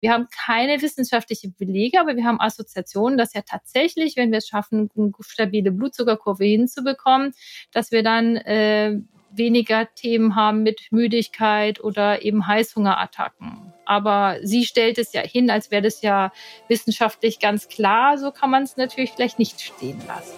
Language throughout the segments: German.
Wir haben keine wissenschaftlichen Belege, aber wir haben Assoziationen, dass ja tatsächlich, wenn wir es schaffen, eine stabile Blutzuckerkurve hinzubekommen, dass wir dann weniger Themen haben mit Müdigkeit oder eben Heißhungerattacken. Aber sie stellt es ja hin, als wäre das ja wissenschaftlich ganz klar. So kann man es natürlich vielleicht nicht stehen lassen.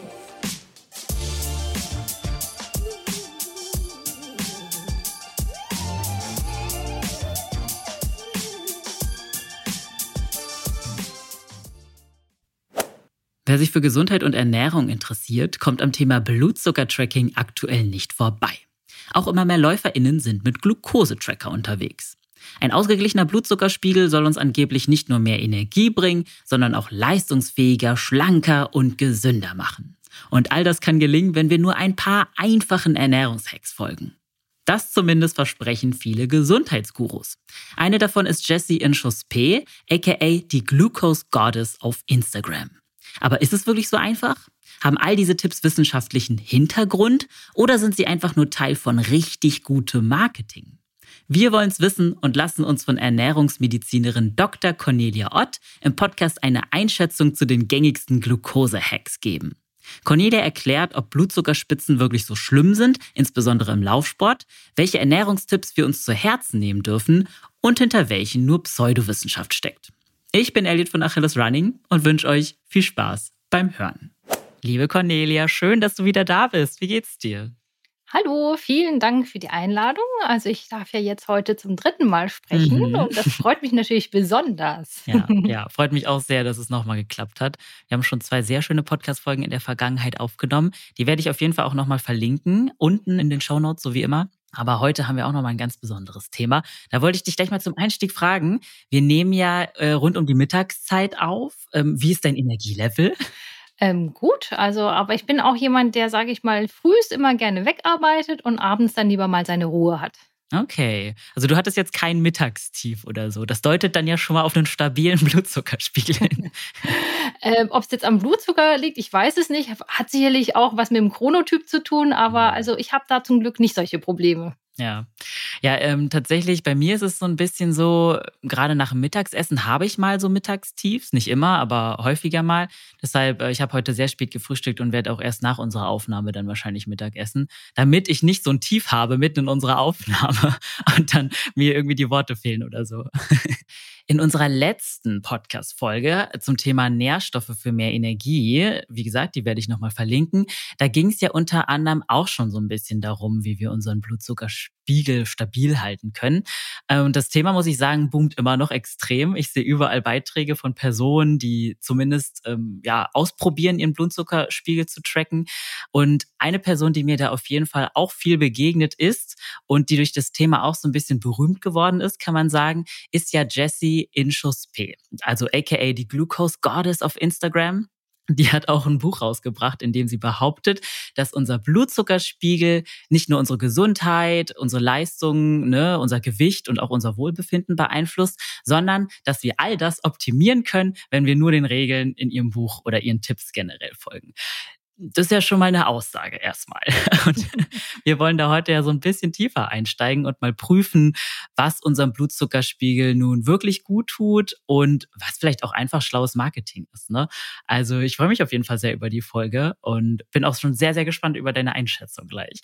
Wer sich für Gesundheit und Ernährung interessiert, kommt am Thema Blutzuckertracking aktuell nicht vorbei. Auch immer mehr LäuferInnen sind mit Glukosetracker unterwegs. Ein ausgeglichener Blutzuckerspiegel soll uns angeblich nicht nur mehr Energie bringen, sondern auch leistungsfähiger, schlanker und gesünder machen. Und all das kann gelingen, wenn wir nur ein paar einfachen Ernährungshacks folgen. Das zumindest versprechen viele Gesundheitsgurus. Eine davon ist Jessie Inchauspé, aka die Glucose Goddess auf Instagram. Aber ist es wirklich so einfach? Haben all diese Tipps wissenschaftlichen Hintergrund oder sind sie einfach nur Teil von richtig gutem Marketing? Wir wollen es wissen und lassen uns von Ernährungsmedizinerin Dr. Cornelia Ott im Podcast eine Einschätzung zu den gängigsten Glucose-Hacks geben. Cornelia erklärt, ob Blutzuckerspitzen wirklich so schlimm sind, insbesondere im Laufsport, welche Ernährungstipps wir uns zu Herzen nehmen dürfen und hinter welchen nur Pseudowissenschaft steckt. Ich bin Elliot von Achilles Running und wünsche euch viel Spaß beim Hören. Liebe Cornelia, schön, dass du wieder da bist. Wie geht's dir? Hallo, vielen Dank für die Einladung. Also ich darf ja jetzt heute zum 3. Mal sprechen und das freut mich natürlich besonders. Ja, freut mich auch sehr, dass es nochmal geklappt hat. Wir haben schon 2 sehr schöne Podcast-Folgen in der Vergangenheit aufgenommen. Die werde ich auf jeden Fall auch nochmal verlinken, unten in den Shownotes, so wie immer. Aber heute haben wir auch nochmal ein ganz besonderes Thema. Da wollte ich dich gleich mal zum Einstieg fragen. Wir nehmen ja rund um die Mittagszeit auf. Wie ist dein Energielevel? Gut, also aber ich bin auch jemand, der, sage ich mal, frühs immer gerne wegarbeitet und abends dann lieber mal seine Ruhe hat. Okay, also du hattest jetzt kein Mittagstief oder so. Das deutet dann ja schon mal auf einen stabilen Blutzuckerspiegel hin. Ob es jetzt am Blutzucker liegt, ich weiß es nicht. Hat sicherlich auch was mit dem Chronotyp zu tun, aber also ich habe da zum Glück nicht solche Probleme. Ja, tatsächlich, bei mir ist es so ein bisschen so, gerade nach dem Mittagsessen habe ich mal so Mittagstiefs, nicht immer, aber häufiger mal. Deshalb, ich habe heute sehr spät gefrühstückt und werde auch erst nach unserer Aufnahme dann wahrscheinlich Mittag essen, damit ich nicht so ein Tief habe mitten in unserer Aufnahme und dann mir irgendwie die Worte fehlen oder so. In unserer letzten Podcast-Folge zum Thema Nährstoffe für mehr Energie, wie gesagt, die werde ich nochmal verlinken, da ging es ja unter anderem auch schon so ein bisschen darum, wie wir unseren Blutzuckerspiegel stabil halten können. Und das Thema, muss ich sagen, boomt immer noch extrem. Ich sehe überall Beiträge von Personen, die zumindest ausprobieren, ihren Blutzuckerspiegel zu tracken. Und eine Person, die mir da auf jeden Fall auch viel begegnet ist und die durch das Thema auch so ein bisschen berühmt geworden ist, kann man sagen, ist ja Jessie Inchauspé, also aka die Glucose Goddess auf Instagram. Die hat auch ein Buch rausgebracht, in dem sie behauptet, dass unser Blutzuckerspiegel nicht nur unsere Gesundheit, unsere Leistung, unser Gewicht und auch unser Wohlbefinden beeinflusst, sondern dass wir all das optimieren können, wenn wir nur den Regeln in ihrem Buch oder ihren Tipps generell folgen. Das ist ja schon mal eine Aussage erstmal. Und wir wollen da heute ja so ein bisschen tiefer einsteigen und mal prüfen, was unserem Blutzuckerspiegel nun wirklich gut tut und was vielleicht auch einfach schlaues Marketing ist, ne? Also, ich freue mich auf jeden Fall sehr über die Folge und bin auch schon sehr, sehr gespannt über deine Einschätzung gleich.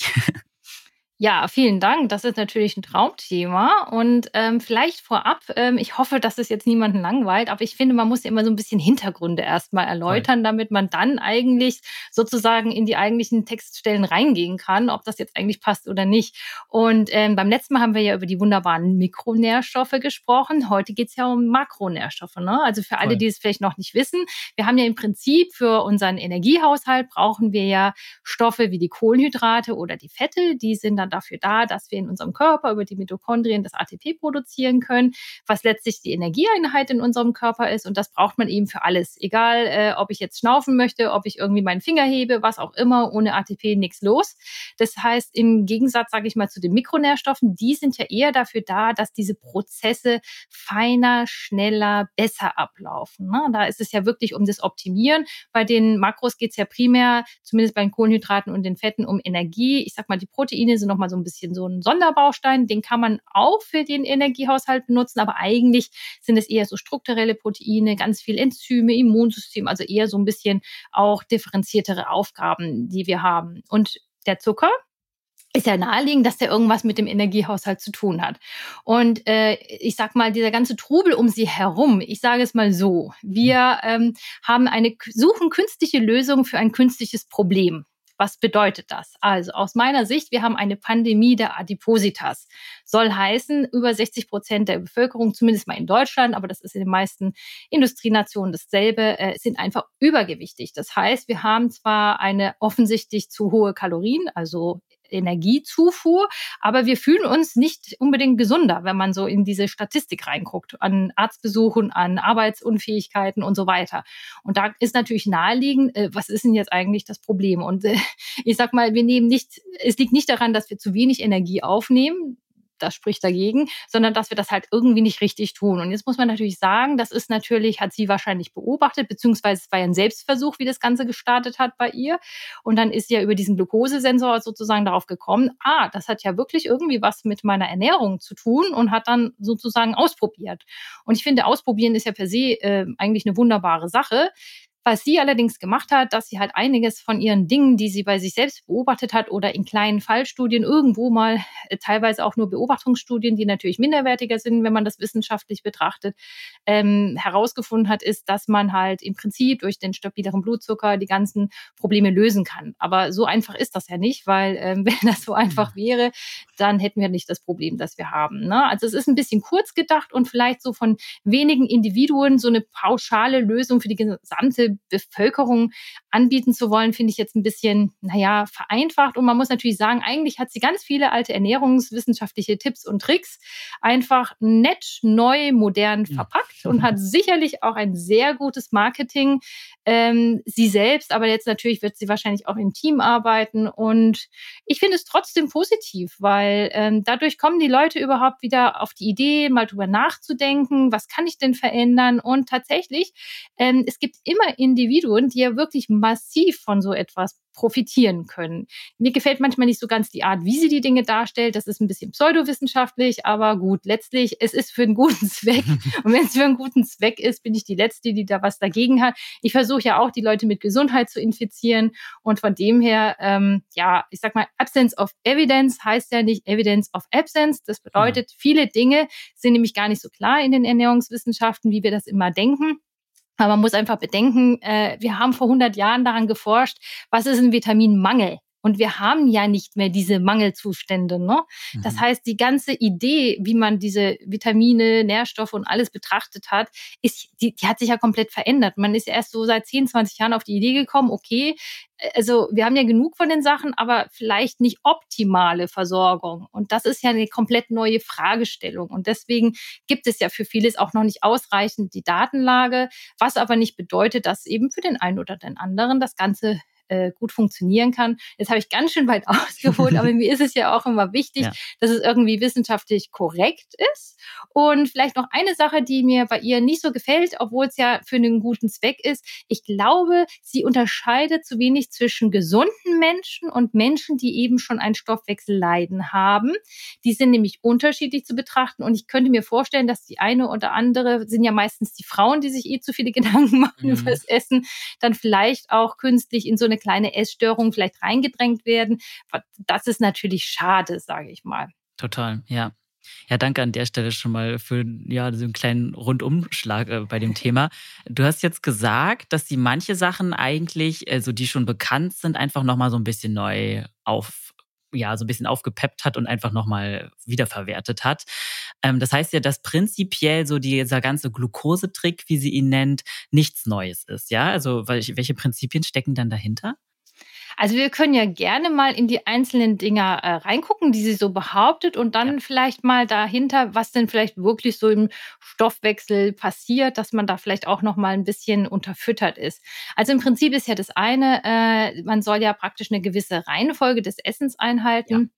Ja, vielen Dank. Das ist natürlich ein Traumthema und, vielleicht vorab, ich hoffe, dass es jetzt niemanden langweilt, aber ich finde, man muss ja immer so ein bisschen Hintergründe erst mal Voll. erläutern, damit man dann eigentlich sozusagen in die eigentlichen Textstellen reingehen kann, ob das jetzt eigentlich passt oder nicht. Und, beim letzten Mal haben wir ja über die wunderbaren Mikronährstoffe gesprochen. Heute geht's ja um Makronährstoffe, ne? Also, für alle, Voll. die es vielleicht noch nicht wissen, wir haben ja im Prinzip für unseren Energiehaushalt brauchen wir ja Stoffe wie die Kohlenhydrate oder die Fette. Die sind dann dafür da, dass wir in unserem Körper über die Mitochondrien das ATP produzieren können, was letztlich die Energieeinheit in unserem Körper ist. Und das braucht man eben für alles. Egal, ob ich jetzt schnaufen möchte, ob ich irgendwie meinen Finger hebe, was auch immer, ohne ATP nichts los. Das heißt, im Gegensatz, sage ich mal, zu den Mikronährstoffen, die sind ja eher dafür da, dass diese Prozesse feiner, schneller, besser ablaufen. Ne? Da ist es ja wirklich um das Optimieren. Bei den Makros geht es ja primär, zumindest bei den Kohlenhydraten und den Fetten, um Energie. Ich sag mal, die Proteine sind noch nochmal so ein bisschen so ein Sonderbaustein. Den kann man auch für den Energiehaushalt benutzen, aber eigentlich sind es eher so strukturelle Proteine, ganz viel Enzyme, Immunsystem, also eher so ein bisschen auch differenziertere Aufgaben, die wir haben. Und der Zucker ist ja naheliegend, dass der irgendwas mit dem Energiehaushalt zu tun hat. Und ich sag mal, dieser ganze Trubel um sie herum, ich sage es mal so, wir suchen künstliche Lösungen für ein künstliches Problem. Was bedeutet das? Also aus meiner Sicht, wir haben eine Pandemie der Adipositas. Soll heißen, über 60% der Bevölkerung, zumindest mal in Deutschland, aber das ist in den meisten Industrienationen dasselbe, sind einfach übergewichtig. Das heißt, wir haben zwar eine offensichtlich zu hohe Kalorien, also Energiezufuhr, aber wir fühlen uns nicht unbedingt gesunder, wenn man so in diese Statistik reinguckt, an Arztbesuchen, an Arbeitsunfähigkeiten und so weiter. Und da ist natürlich naheliegend, was ist denn jetzt eigentlich das Problem? Und ich sag mal, es liegt nicht daran, dass wir zu wenig Energie aufnehmen. Das spricht dagegen, sondern dass wir das halt irgendwie nicht richtig tun. Und jetzt muss man natürlich sagen, hat sie wahrscheinlich beobachtet, beziehungsweise es war ja ein Selbstversuch, wie das Ganze gestartet hat bei ihr. Und dann ist sie ja über diesen Glukosesensor sozusagen darauf gekommen, das hat ja wirklich irgendwie was mit meiner Ernährung zu tun und hat dann sozusagen ausprobiert. Und ich finde, ausprobieren ist ja per se eigentlich eine wunderbare Sache. Was sie allerdings gemacht hat, dass sie halt einiges von ihren Dingen, die sie bei sich selbst beobachtet hat oder in kleinen Fallstudien irgendwo mal, teilweise auch nur Beobachtungsstudien, die natürlich minderwertiger sind, wenn man das wissenschaftlich betrachtet, herausgefunden hat, ist, dass man halt im Prinzip durch den stabileren Blutzucker die ganzen Probleme lösen kann. Aber so einfach ist das ja nicht, weil wenn das so einfach wäre, dann hätten wir nicht das Problem, das wir haben. Ne? Also es ist ein bisschen kurz gedacht und vielleicht so von wenigen Individuen so eine pauschale Lösung für die gesamte Bevölkerung anbieten zu wollen, finde ich jetzt ein bisschen, vereinfacht. Und man muss natürlich sagen, eigentlich hat sie ganz viele alte ernährungswissenschaftliche Tipps und Tricks einfach nett, neu, modern verpackt und hat sicherlich auch ein sehr gutes Marketing. Sie selbst, aber jetzt natürlich wird sie wahrscheinlich auch im Team arbeiten. Und ich finde es trotzdem positiv, weil dadurch kommen die Leute überhaupt wieder auf die Idee, mal drüber nachzudenken, was kann ich denn verändern? Und tatsächlich, es gibt immer Individuen, die ja wirklich massiv von so etwas profitieren können. Mir gefällt manchmal nicht so ganz die Art, wie sie die Dinge darstellt. Das ist ein bisschen pseudowissenschaftlich, aber gut, letztlich, es ist für einen guten Zweck. Und wenn es für einen guten Zweck ist, bin ich die Letzte, die da was dagegen hat. Ich versuche ja auch, die Leute mit Gesundheit zu infizieren. Und von dem her, ich sag mal, Absence of Evidence heißt ja nicht Evidence of Absence. Das bedeutet, viele Dinge sind nämlich gar nicht so klar in den Ernährungswissenschaften, wie wir das immer denken. Aber man muss einfach bedenken, wir haben vor 100 Jahren daran geforscht, was ist ein Vitaminmangel? Und wir haben ja nicht mehr diese Mangelzustände. Ne? Das heißt, die ganze Idee, wie man diese Vitamine, Nährstoffe und alles betrachtet hat, die hat sich ja komplett verändert. Man ist ja erst so seit 10, 20 Jahren auf die Idee gekommen, okay, also wir haben ja genug von den Sachen, aber vielleicht nicht optimale Versorgung. Und das ist ja eine komplett neue Fragestellung. Und deswegen gibt es ja für vieles auch noch nicht ausreichend die Datenlage, was aber nicht bedeutet, dass eben für den einen oder den anderen das Ganze gut funktionieren kann. Jetzt habe ich ganz schön weit ausgeholt, aber mir ist es ja auch immer wichtig, dass es irgendwie wissenschaftlich korrekt ist. Und vielleicht noch eine Sache, die mir bei ihr nicht so gefällt, obwohl es ja für einen guten Zweck ist. Ich glaube, sie unterscheidet zu wenig zwischen gesunden Menschen und Menschen, die eben schon ein Stoffwechselleiden haben. Die sind nämlich unterschiedlich zu betrachten und ich könnte mir vorstellen, dass die eine oder andere, sind ja meistens die Frauen, die sich zu viele Gedanken machen über das Essen, dann vielleicht auch künstlich in so eine kleine Essstörung vielleicht reingedrängt werden. Das ist natürlich schade, sage ich mal. Total, ja. Ja, danke an der Stelle schon mal für so einen kleinen Rundumschlag bei dem Thema. Du hast jetzt gesagt, dass sie manche Sachen eigentlich, also die schon bekannt sind, einfach nochmal so ein bisschen neu so ein bisschen aufgepeppt hat und einfach nochmal wiederverwertet hat. Das heißt ja, dass prinzipiell so dieser ganze Glukosetrick, wie sie ihn nennt, nichts Neues ist, ja? Also welche Prinzipien stecken dann dahinter? Also wir können ja gerne mal in die einzelnen Dinger reingucken, die sie so behauptet und dann vielleicht mal dahinter, was denn vielleicht wirklich so im Stoffwechsel passiert, dass man da vielleicht auch noch mal ein bisschen unterfüttert ist. Also im Prinzip ist ja das eine, man soll ja praktisch eine gewisse Reihenfolge des Essens einhalten. Ja.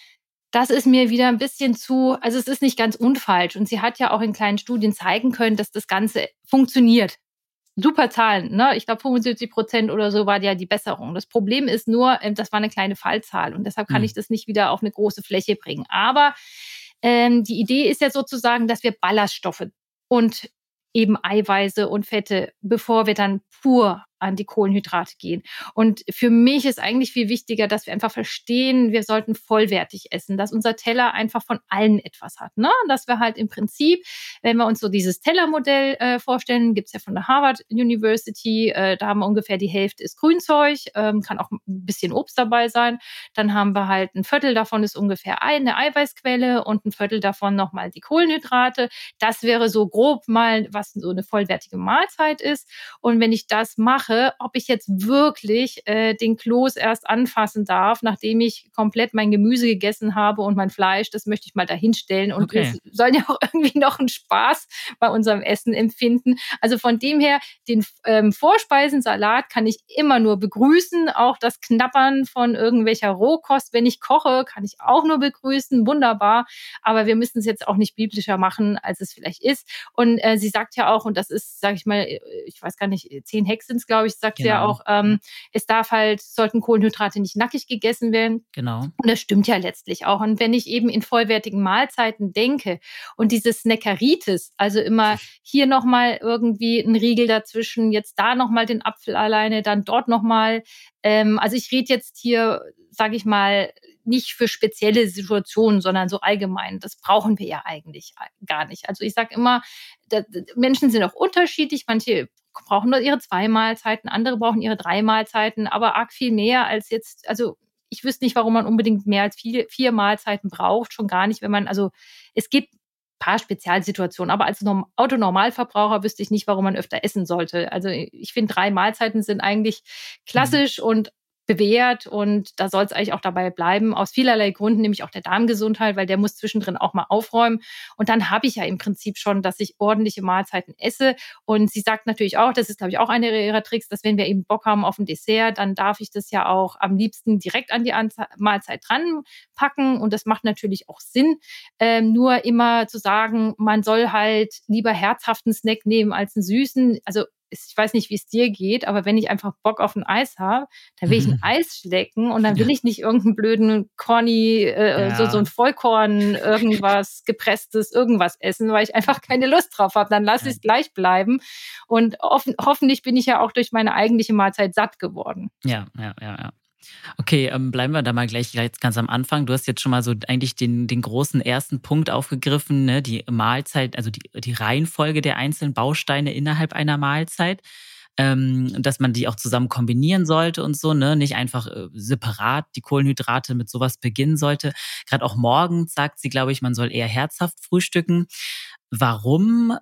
Das ist mir wieder ein bisschen also es ist nicht ganz unfalsch und sie hat ja auch in kleinen Studien zeigen können, dass das Ganze funktioniert. super Zahlen, ne? Ich glaube 75% oder so war ja die Besserung. Das Problem ist nur, das war eine kleine Fallzahl und deshalb kann Hm. ich das nicht wieder auf eine große Fläche bringen. Aber die Idee ist ja sozusagen, dass wir Ballaststoffe und eben Eiweiße und Fette, bevor wir dann pur an die Kohlenhydrate gehen. Und für mich ist eigentlich viel wichtiger, dass wir einfach verstehen, wir sollten vollwertig essen, dass unser Teller einfach von allen etwas hat. Ne? Dass wir halt im Prinzip, wenn wir uns so dieses Tellermodell vorstellen, gibt's ja von der Harvard University, da haben wir ungefähr die Hälfte ist Grünzeug, kann auch ein bisschen Obst dabei sein. Dann haben wir halt ein Viertel davon ist ungefähr eine Eiweißquelle und ein Viertel davon nochmal die Kohlenhydrate. Das wäre so grob mal, was so eine vollwertige Mahlzeit ist. Und wenn ich das mache, ob ich jetzt wirklich den Kloß erst anfassen darf, nachdem ich komplett mein Gemüse gegessen habe und mein Fleisch, das möchte ich mal dahinstellen. Und wir Okay. sollen ja auch irgendwie noch einen Spaß bei unserem Essen empfinden. Also von dem her, den Vorspeisensalat kann ich immer nur begrüßen. Auch das Knabbern von irgendwelcher Rohkost, wenn ich koche, kann ich auch nur begrüßen. Wunderbar. Aber wir müssen es jetzt auch nicht biblischer machen, als es vielleicht ist. Und sie sagt ja auch, und das ist, sage ich mal, ich weiß gar nicht, 10 Hex sind es, glaube ich, sagt sie ja Genau. auch, es darf halt, sollten Kohlenhydrate nicht nackig gegessen werden. Genau. Und das stimmt ja letztlich auch. Und wenn ich eben in vollwertigen Mahlzeiten denke und diese Snackeritis, also immer hier nochmal irgendwie ein Riegel dazwischen, jetzt da nochmal den Apfel alleine, dann dort nochmal. Also ich rede jetzt hier, sage ich mal, nicht für spezielle Situationen, sondern so allgemein. Das brauchen wir ja eigentlich gar nicht. Also ich sage immer, Menschen sind auch unterschiedlich. Manche brauchen nur ihre 2 Mahlzeiten, andere brauchen ihre 3 Mahlzeiten, aber arg viel mehr als jetzt, also ich wüsste nicht, warum man unbedingt mehr als 4 Mahlzeiten braucht, schon gar nicht, wenn man, also es gibt ein paar Spezialsituationen, aber als Autonormalverbraucher wüsste ich nicht, warum man öfter essen sollte. Also ich finde, 3 Mahlzeiten sind eigentlich Mhm. klassisch und bewährt und da soll es eigentlich auch dabei bleiben, aus vielerlei Gründen, nämlich auch der Darmgesundheit, weil der muss zwischendrin auch mal aufräumen. Und dann habe ich ja im Prinzip schon, dass ich ordentliche Mahlzeiten esse. Und sie sagt natürlich auch, das ist, glaube ich, auch einer ihrer Tricks, dass wenn wir eben Bock haben auf ein Dessert, dann darf ich das ja auch am liebsten direkt an die Mahlzeit dran packen. Und das macht natürlich auch Sinn. Nur immer zu sagen, man soll halt lieber herzhaften Snack nehmen als einen süßen. Also ich weiß nicht, wie es dir geht, aber wenn ich einfach Bock auf ein Eis habe, dann will ich ein Eis schlecken und dann will ich nicht irgendeinen blöden Corny, so Ja. ein Vollkorn, irgendwas gepresstes, irgendwas essen, weil ich einfach keine Lust drauf habe. Dann lasse Ja. ich es gleich bleiben und hoffentlich bin ich ja auch durch meine eigentliche Mahlzeit satt geworden. Ja, ja, ja, ja. Okay, bleiben wir da mal gleich ganz am Anfang. Du hast jetzt schon mal so eigentlich den großen ersten Punkt aufgegriffen, ne? Die Mahlzeit, also die Reihenfolge der einzelnen Bausteine innerhalb einer Mahlzeit, dass man die auch zusammen kombinieren sollte und so, ne? Nicht einfach separat die Kohlenhydrate mit sowas beginnen sollte. Gerade auch morgens sagt sie, glaube ich, man soll eher herzhaft frühstücken. Warum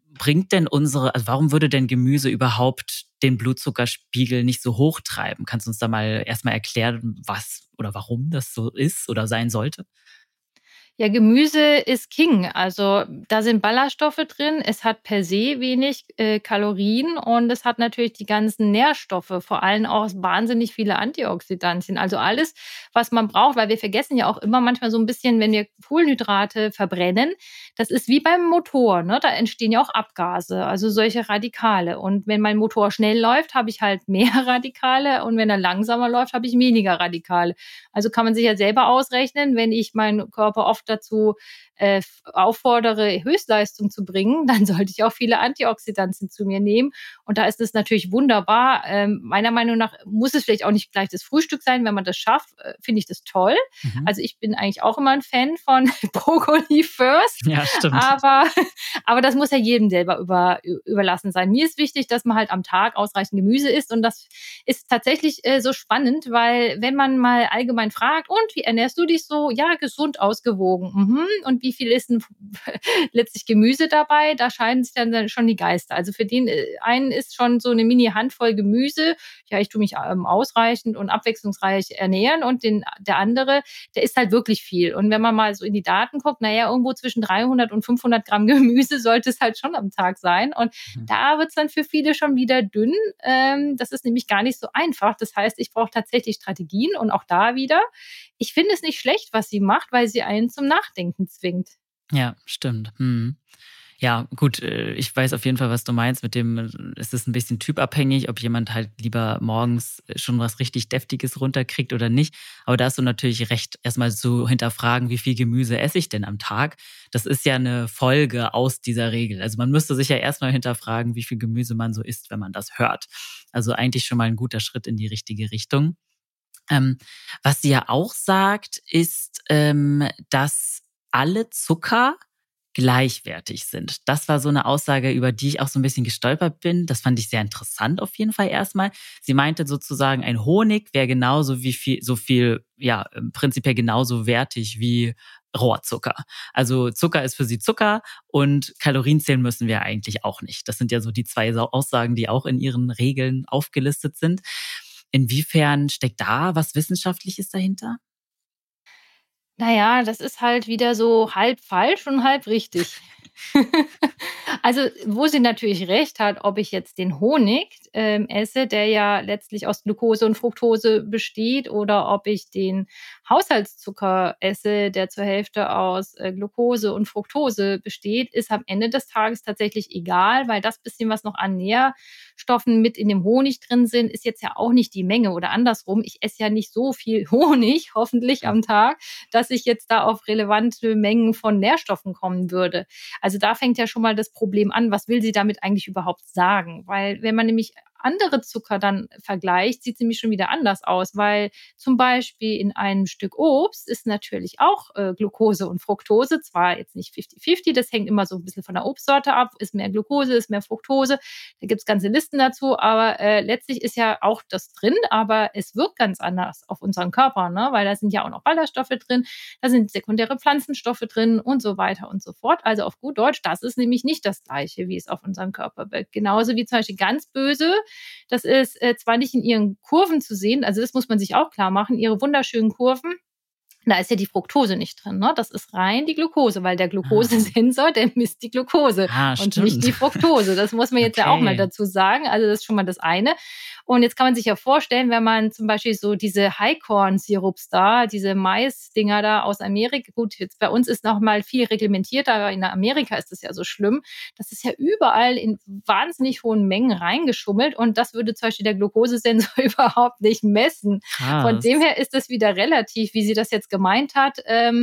warum würde denn Gemüse überhaupt den Blutzuckerspiegel nicht so hoch treiben? Kannst du uns da mal erstmal erklären, was oder warum das so ist oder sein sollte? Ja, Gemüse ist King. Also da sind Ballaststoffe drin. Es hat per se wenig Kalorien und es hat natürlich die ganzen Nährstoffe, vor allem auch wahnsinnig viele Antioxidantien. Also alles, was man braucht, weil wir vergessen ja auch immer manchmal so ein bisschen, wenn wir Kohlenhydrate verbrennen, das ist wie beim Motor, ne? Da entstehen ja auch Abgase, also solche Radikale. Und wenn mein Motor schnell läuft, habe ich halt mehr Radikale und wenn er langsamer läuft, habe ich weniger Radikale. Also kann man sich ja selber ausrechnen, wenn ich meinen Körper oft dazu auffordere, Höchstleistung zu bringen, dann sollte ich auch viele Antioxidantien zu mir nehmen. Und da ist es natürlich wunderbar. Meiner Meinung nach muss es vielleicht auch nicht gleich das Frühstück sein, wenn man das schafft, finde ich das toll. Mhm. Also ich bin eigentlich auch immer ein Fan von Brokkoli first, Ja, stimmt. aber, aber das muss ja jedem selber überlassen sein. Mir ist wichtig, dass man halt am Tag ausreichend Gemüse isst und das ist tatsächlich so spannend, weil wenn man mal allgemein fragt, und wie ernährst du dich so? Ja, gesund, ausgewogen. Mhm. Und wie viel ist denn letztlich Gemüse dabei? Da scheiden sich dann schon die Geister. Also für den einen ist schon so eine Mini-Handvoll Gemüse, ja, ich tue mich ausreichend und abwechslungsreich ernähren und der andere, der isst halt wirklich viel. Und wenn man mal so in die Daten guckt, naja, irgendwo zwischen 300 und 500 Gramm Gemüse sollte es halt schon am Tag sein. Und Mhm. da wird es dann für viele schon wieder dünn. Das ist nämlich gar nicht so einfach. Das heißt, ich brauche tatsächlich Strategien und auch da wieder. Ich finde es nicht schlecht, was sie macht, weil sie einen zum Nachdenken zwingt. Ja, stimmt. Mhm. Ja, gut, ich weiß auf jeden Fall, was du meinst mit dem, es ist ein bisschen typabhängig, ob jemand halt lieber morgens schon was richtig Deftiges runterkriegt oder nicht. Aber da hast du natürlich recht, erstmal zu hinterfragen, wie viel Gemüse esse ich denn am Tag? Das ist ja eine Folge aus dieser Regel. Also, man müsste sich ja erstmal hinterfragen, wie viel Gemüse man so isst, wenn man das hört. Also, eigentlich schon mal ein guter Schritt in die richtige Richtung. Ähm, Was sie ja auch sagt, ist, dass alle Zucker gleichwertig sind. Das war so eine Aussage, über die ich auch so ein bisschen gestolpert bin. Das fand ich sehr interessant auf jeden Fall erstmal. Sie meinte sozusagen, ein Honig wäre genauso wie viel, ja, prinzipiell genauso wertig wie Rohrzucker. Also, Zucker ist für sie Zucker und Kalorien zählen müssen wir eigentlich auch nicht. Das sind ja so die 2 Aussagen, die auch in ihren Regeln aufgelistet sind. Inwiefern steckt da was Wissenschaftliches dahinter? Naja, das ist halt wieder so halb falsch und halb richtig. Also, wo sie natürlich recht hat, ob ich jetzt den Honig, esse, der ja letztlich aus Glucose und Fructose besteht, oder ob ich den Haushaltszucker esse, der zur Hälfte aus, Glucose und Fructose besteht, ist am Ende des Tages tatsächlich egal, weil das bisschen, was noch an Nährstoffen mit in dem Honig drin sind, ist jetzt ja auch nicht die Menge, oder andersrum, ich esse ja nicht so viel Honig, hoffentlich Ja. am Tag, dass ich jetzt da auf relevante Mengen von Nährstoffen kommen würde. Also da fängt ja schon mal das Problem an, was will sie damit eigentlich überhaupt sagen? Weil wenn man nämlich andere Zucker dann vergleicht, sieht es nämlich schon wieder anders aus, weil zum Beispiel in einem Stück Obst ist natürlich auch Glucose und Fructose, zwar jetzt nicht 50-50, das hängt immer so ein bisschen von der Obstsorte ab, ist mehr Glucose, ist mehr Fructose, da gibt's ganze Listen dazu, aber letztlich ist ja auch das drin, aber es wirkt ganz anders auf unseren Körper, ne? Weil da sind ja auch noch Ballaststoffe drin, da sind sekundäre Pflanzenstoffe drin und so weiter und so fort. Also auf gut Deutsch, das ist nämlich nicht das Gleiche, wie es auf unseren Körper wirkt. Genauso wie zum Beispiel ganz böse, das ist zwar nicht in ihren Kurven zu sehen, also das muss man sich auch klar machen, ihre wunderschönen Kurven, da ist ja die Fructose nicht drin, ne? Das ist rein die Glucose, weil der Ah. Glukosesensor, der misst die Glucose Ah, und nicht stimmt. die Fructose. Das muss man jetzt ja auch mal Okay. dazu sagen. Also, das ist schon mal das eine. Und jetzt kann man sich ja vorstellen, wenn man zum Beispiel so diese Highcorn-Sirups da, diese Maisdinger da aus Amerika, gut, jetzt bei uns ist noch mal viel reglementierter, aber in Amerika ist das ja so schlimm. Das ist ja überall in wahnsinnig hohen Mengen reingeschummelt und das würde zum Beispiel der Glukosesensor überhaupt nicht messen. Von dem Krass. her ist das wieder relativ, wie sie das jetzt gemeint hat.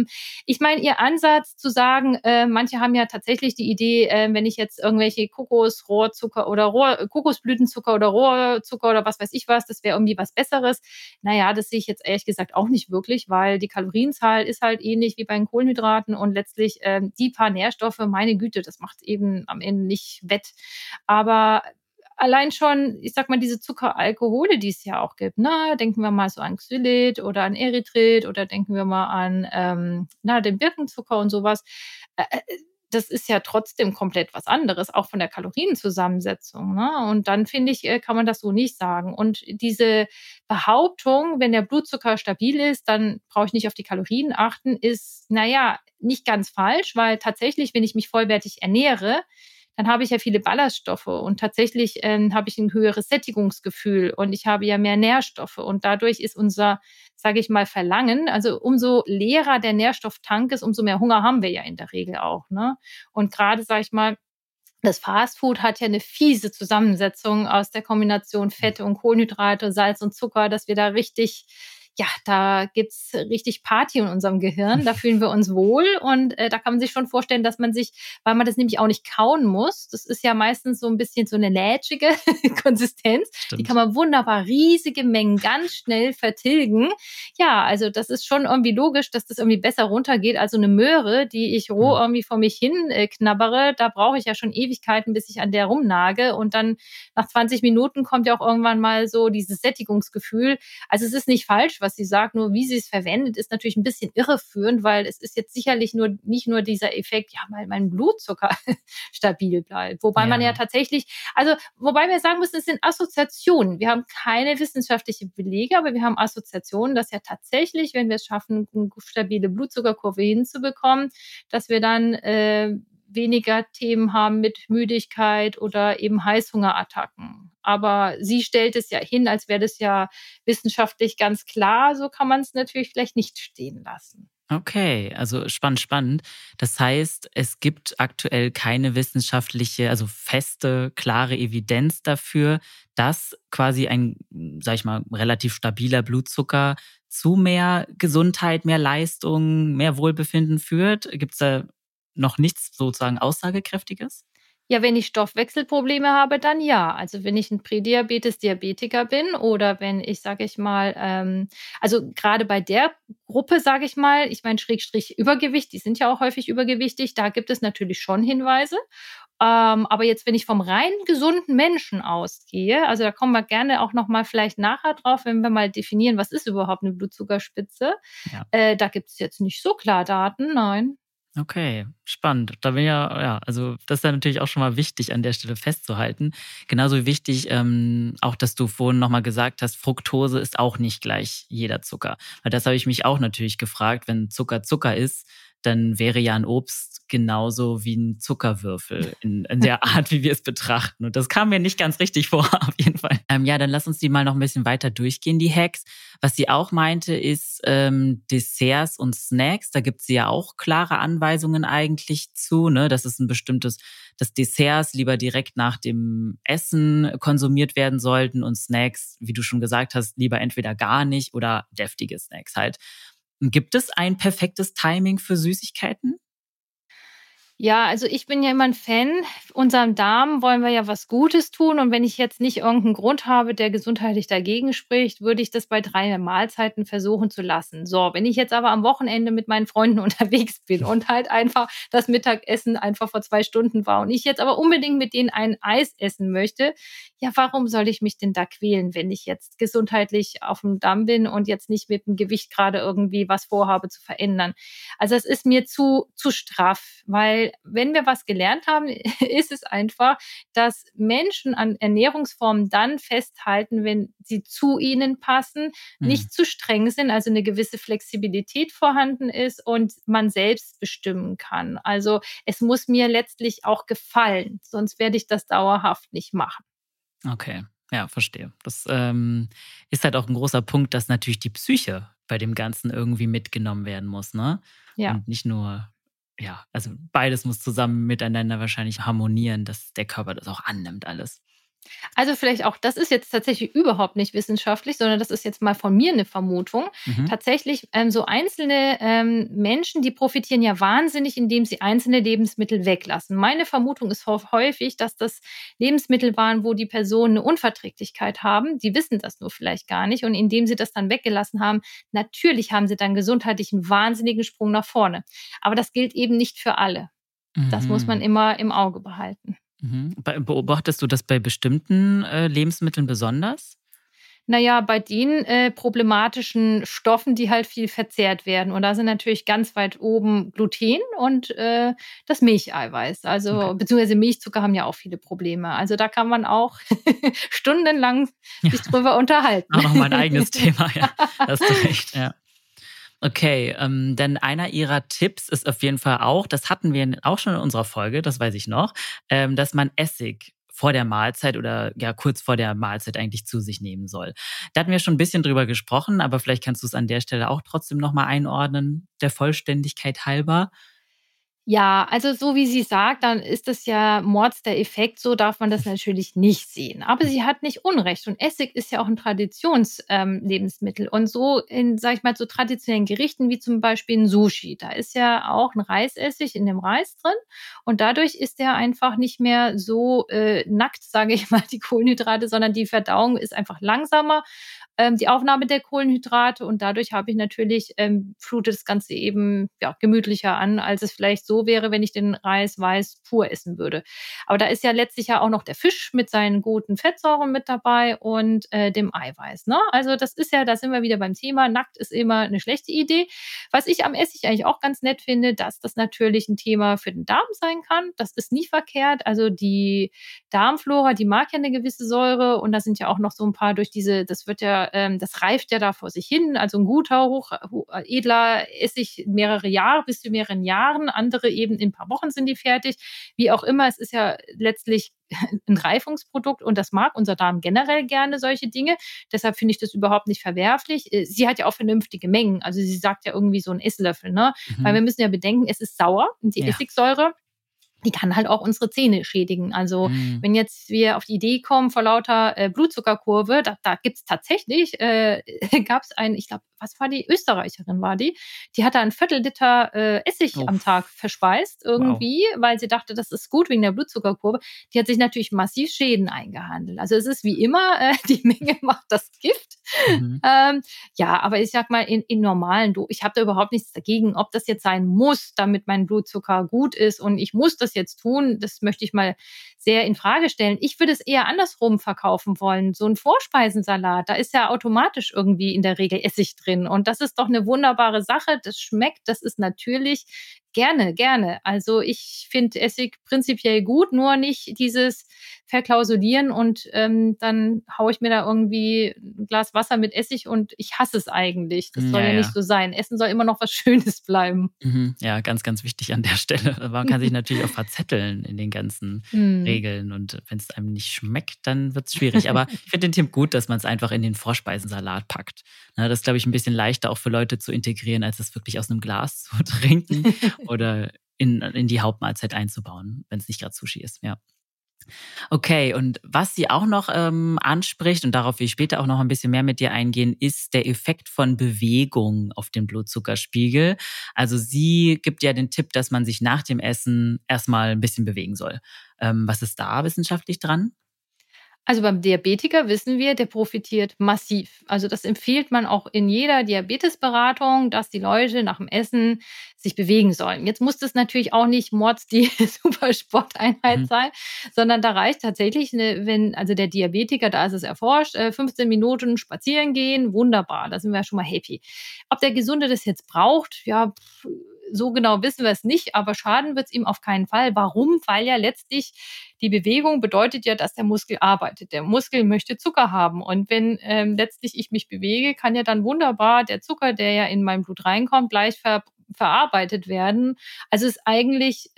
Ich meine, ihr Ansatz zu sagen, manche haben ja tatsächlich die Idee, wenn ich jetzt irgendwelche Kokosrohrzucker oder Kokosblütenzucker oder Rohrzucker oder was weiß ich was, das wäre irgendwie was Besseres. Naja, das sehe ich jetzt ehrlich gesagt auch nicht wirklich, weil die Kalorienzahl ist halt ähnlich wie bei den Kohlenhydraten und letztlich die paar Nährstoffe, meine Güte, das macht eben am Ende nicht wett. Aber allein schon, ich sag mal, diese Zuckeralkohole, die es ja auch gibt, ne? Denken wir mal so an Xylit oder an Erythrit oder denken wir mal an, den Birkenzucker und sowas. Äh, äh, Das ist ja trotzdem komplett was anderes, auch von der Kalorienzusammensetzung, ne? Und dann finde ich, kann man das so nicht sagen. Und diese Behauptung, wenn der Blutzucker stabil ist, dann brauche ich nicht auf die Kalorien achten, ist, na ja, nicht ganz falsch, weil tatsächlich, wenn ich mich vollwertig ernähre, dann habe ich ja viele Ballaststoffe und tatsächlich, habe ich ein höheres Sättigungsgefühl und ich habe ja mehr Nährstoffe und dadurch ist unser, sage ich mal, Verlangen, also umso leerer der Nährstofftank ist, umso mehr Hunger haben wir ja in der Regel auch, ne? Und grade, sage ich mal, das Fastfood hat ja 'ne fiese Zusammensetzung aus der Kombination Fette und Kohlenhydrate, Salz und Zucker, dass wir da richtig, ja, da gibt's richtig Party in unserem Gehirn, da fühlen wir uns wohl und, da kann man sich schon vorstellen, dass man sich, weil man das nämlich auch nicht kauen muss, das ist ja meistens so 'n bisschen so 'ne lätschige Konsistenz, die kann Stimmt. man wunderbar riesige Mengen ganz schnell vertilgen. Ja, also das ist schon irgendwie logisch, dass das irgendwie besser runtergeht als so 'ne Möhre, die ich roh Mhm. irgendwie vor mich hin, knabbere. Da brauche ich ja schon Ewigkeiten, bis ich an der rumnage und dann nach 20 Minuten kommt ja auch irgendwann mal so dieses Sättigungsgefühl. Also, es ist nicht falsch, was sie sagt, nur wie sie es verwendet, ist natürlich 'n bisschen irreführend, weil es ist jetzt sicherlich nicht nur dieser Effekt, ja, weil mein Blutzucker stabil bleibt. Wobei man ja Ja. tatsächlich, also, wobei wir sagen müssen, es sind Assoziationen. Wir haben keine wissenschaftliche Belege, aber wir haben Assoziationen, dass ja tatsächlich, wenn wir es schaffen, 'ne stabile Blutzuckerkurve hinzubekommen, dass wir dann, weniger Themen haben mit Müdigkeit oder eben Heißhungerattacken. Aber sie stellt es ja hin, als wäre das ja wissenschaftlich ganz klar. So kann man es natürlich vielleicht nicht stehen lassen. Okay, also spannend, spannend. Das heißt, es gibt aktuell keine wissenschaftliche, also feste, klare Evidenz dafür, dass quasi ein, sag ich mal, relativ stabiler Blutzucker zu mehr Gesundheit, mehr Leistung, mehr Wohlbefinden führt. Gibt es da noch nichts sozusagen Aussagekräftiges? Ja, wenn ich Stoffwechselprobleme habe, dann ja. Also, wenn ich 'n Prädiabetes Diabetiker bin oder wenn ich, sage ich mal, also, grade bei der Gruppe, sage ich mal, ich meine, Schrägstrich Übergewicht, die sind ja auch häufig übergewichtig, da gibt es natürlich schon Hinweise. Aber jetzt, wenn ich vom rein gesunden Menschen ausgehe, also, da kommen wir gerne auch noch mal vielleicht nachher drauf, wenn wir mal definieren, was ist überhaupt 'ne Blutzuckerspitze? Ja. Da gibt's jetzt nicht so klar Daten, nein. Okay, spannend. Da bin ja, also das ist ja natürlich auch schon mal wichtig an der Stelle festzuhalten. Genauso wichtig, auch, dass du vorhin noch mal gesagt hast, Fructose ist auch nicht gleich jeder Zucker. Weil das habe ich mich auch natürlich gefragt, wenn Zucker Zucker ist, dann wäre ja ein Obst genauso wie ein Zuckerwürfel in der Art, wie wir es betrachten. Und das kam mir nicht ganz richtig vor, auf jeden Fall. Ja, dann lass uns die mal noch ein bisschen weiter durchgehen, die Hacks. Was sie auch meinte, ist Desserts und Snacks. Da gibt sie ja auch klare Anweisungen eigentlich zu, ne? Das ist ein bestimmtes, dass Desserts lieber direkt nach dem Essen konsumiert werden sollten und Snacks, wie du schon gesagt hast, lieber entweder gar nicht oder deftige Snacks halt. Gibt es ein perfektes Timing für Süßigkeiten? Ja, also ich bin ja immer 'n Fan. Unserem Darm wollen wir ja was Gutes tun und wenn ich jetzt nicht irgend 'n Grund habe, der gesundheitlich dagegen spricht, würde ich das bei 3 Mahlzeiten versuchen zu lassen. So, wenn ich jetzt aber am Wochenende mit meinen Freunden unterwegs bin und halt einfach das Mittagessen einfach vor 2 Stunden war und ich jetzt aber unbedingt mit denen ein Eis essen möchte, ja, warum soll ich mich denn da quälen, wenn ich jetzt gesundheitlich auf'm Damm bin und jetzt nicht mit dem Gewicht grade irgendwie was vorhabe zu verändern? Also, es ist mir zu straff, weil wenn wir was gelernt haben, ist es einfach, dass Menschen an Ernährungsformen dann festhalten, wenn sie zu ihnen passen, Mhm. nicht zu streng sind, also eine gewisse Flexibilität vorhanden ist und man selbst bestimmen kann. Also, es muss mir letztlich auch gefallen, sonst werde ich das dauerhaft nicht machen. Okay, ja, verstehe. Das ist halt auch ein großer Punkt, dass natürlich die Psyche bei dem Ganzen irgendwie mitgenommen werden muss, ne? Ja. Und nicht nur, ja, also beides muss zusammen miteinander wahrscheinlich harmonieren, dass der Körper das auch annimmt alles. Also, vielleicht auch das ist jetzt tatsächlich überhaupt nicht wissenschaftlich, sondern das ist jetzt mal von mir eine Vermutung. Mhm. Tatsächlich, so einzelne, Menschen, die profitieren ja wahnsinnig, indem sie einzelne Lebensmittel weglassen. Meine Vermutung ist häufig, dass das Lebensmittel waren, wo die Personen eine Unverträglichkeit haben. Die wissen das nur vielleicht gar nicht und indem sie das dann weggelassen haben, natürlich haben sie dann gesundheitlich 'n wahnsinnigen Sprung nach vorne. Aber das gilt eben nicht für alle. Das muss man Mhm. immer im Auge behalten. Mhm. Beobachtest du das bei bestimmten, Lebensmitteln besonders? Na ja, bei den, problematischen Stoffen, die halt viel verzehrt werden. Und da sind natürlich ganz weit oben Gluten und, das Milcheiweiß. Okay. Also beziehungsweise Milchzucker haben ja auch viele Probleme. Also da kann man auch stundenlang sich drüber unterhalten. Auch noch mal 'n eigenes Thema, ja. Da hast du recht, ja. Okay, denn einer ihrer Tipps ist auf jeden Fall auch, das hatten wir auch schon in unserer Folge, das weiß ich noch, dass man Essig vor der Mahlzeit oder ja kurz vor der Mahlzeit eigentlich zu sich nehmen soll. Da hatten wir schon ein bisschen drüber gesprochen, aber vielleicht kannst du es an der Stelle auch trotzdem noch mal einordnen, der Vollständigkeit halber. Ja, also so wie sie sagt, dann ist das ja Mords der Effekt, so darf man das natürlich nicht sehen. Aber sie hat nicht Unrecht und Essig ist ja auch ein Traditions Lebensmittel und so in, sage ich mal, so traditionellen Gerichten wie zum Beispiel 'n Sushi, da ist ja auch 'n Reisessig in dem Reis drin und dadurch ist der einfach nicht mehr so, nackt, sage ich mal, die Kohlenhydrate, sondern die Verdauung ist einfach langsamer, die Aufnahme der Kohlenhydrate und dadurch habe ich natürlich flutet das Ganze eben, ja, gemütlicher an, als es vielleicht so wäre, wenn ich den Reis weiß pur essen würde. Aber da ist ja letztlich ja auch noch der Fisch mit seinen guten Fettsäuren mit dabei und, dem Eiweiß, ne? Also, das ist ja da sind wir wieder beim Thema, nackt ist immer eine schlechte Idee. Was ich am Essig eigentlich auch ganz nett finde, dass das natürlich ein Thema für den Darm sein kann. Das ist nie verkehrt. Also, die Darmflora, die mag ja eine gewisse Säure und da sind ja auch noch so ein paar durch diese das wird ja das reift ja da vor sich hin. Also ein guter, edler Essig mehrere Jahre, bis zu mehreren Jahren. Andere eben in ein paar Wochen sind die fertig. Wie auch immer, es ist ja letztlich ein Reifungsprodukt und das mag unser Darm generell gerne, solche Dinge. Deshalb finde ich das überhaupt nicht verwerflich. Sie hat ja auch vernünftige Mengen. Also sie sagt ja irgendwie so einen Esslöffel, ne? Weil wir müssen ja bedenken, es ist sauer und die Ja. Essigsäure, die kann halt auch unsere Zähne schädigen. Also wenn jetzt wir auf die Idee kommen, vor lauter Blutzuckerkurve, da gibt's tatsächlich, gab's einen, ich glaube, was war die? Österreicherin war die. Die hatte ein Viertel-Liter Essig am Tag verspeist irgendwie, weil sie dachte, das ist gut wegen der Blutzuckerkurve. Die hat sich natürlich massiv Schäden eingehandelt. Also es ist wie immer, die Menge macht das Gift. Ja, aber ich sag mal, in normalen, ich habe da überhaupt nichts dagegen, ob das jetzt sein muss, damit mein Blutzucker gut ist und ich muss das jetzt tun, das möchte ich mal sehr in Frage stellen. Ich würde es eher andersrum verkaufen wollen. So ein Vorspeisensalat, da ist ja automatisch irgendwie in der Regel Essig drin. Und das ist doch eine wunderbare Sache. Das schmeckt, das ist natürlich gerne, gerne. Also ich finde Essig prinzipiell gut, nur nicht dieses Verklausulieren und dann haue ich mir da irgendwie ein Glas Wasser mit Essig und ich hasse es eigentlich. Das soll ja nicht so sein. Essen soll immer noch was Schönes bleiben. Ja, ganz, ganz wichtig an der Stelle. Man kann sich natürlich auch verzetteln in den ganzen Regeln und wenn es einem nicht schmeckt, dann wird es schwierig. Aber ich finde den Tipp gut, dass man es einfach in den Vorspeisensalat packt. Na, das ist, glaube ich, ein bisschen leichter auch für Leute zu integrieren, als es wirklich aus einem Glas zu trinken oder in die Hauptmahlzeit einzubauen, wenn es nicht gerade Sushi ist. Ja. Okay, und was sie auch noch anspricht, und darauf will ich später auch noch ein bisschen mehr mit dir eingehen, ist der Effekt von Bewegung auf den Blutzuckerspiegel. Also sie gibt ja den Tipp, dass man sich nach dem Essen erstmal ein bisschen bewegen soll. Was ist da wissenschaftlich dran? Also beim Diabetiker wissen wir, der profitiert massiv. Also das empfiehlt man auch in jeder Diabetesberatung, dass die Leute nach dem Essen sich bewegen sollen. Jetzt muss das natürlich auch nicht mords die Supersporteinheit sein, sondern da reicht tatsächlich, also der Diabetiker, da ist es erforscht, 15 Minuten spazieren gehen, wunderbar, da sind wir schon mal happy. Ob der Gesunde das jetzt braucht, ja, so genau wissen wir es nicht, aber schaden wird es ihm auf keinen Fall. Warum? Weil ja letztlich die Bewegung bedeutet ja, dass der Muskel arbeitet. Der Muskel möchte Zucker haben. Und wenn letztlich ich mich bewege, kann ja dann wunderbar der Zucker, der ja in mein Blut reinkommt, gleich verarbeitet werden. Also ist eigentlich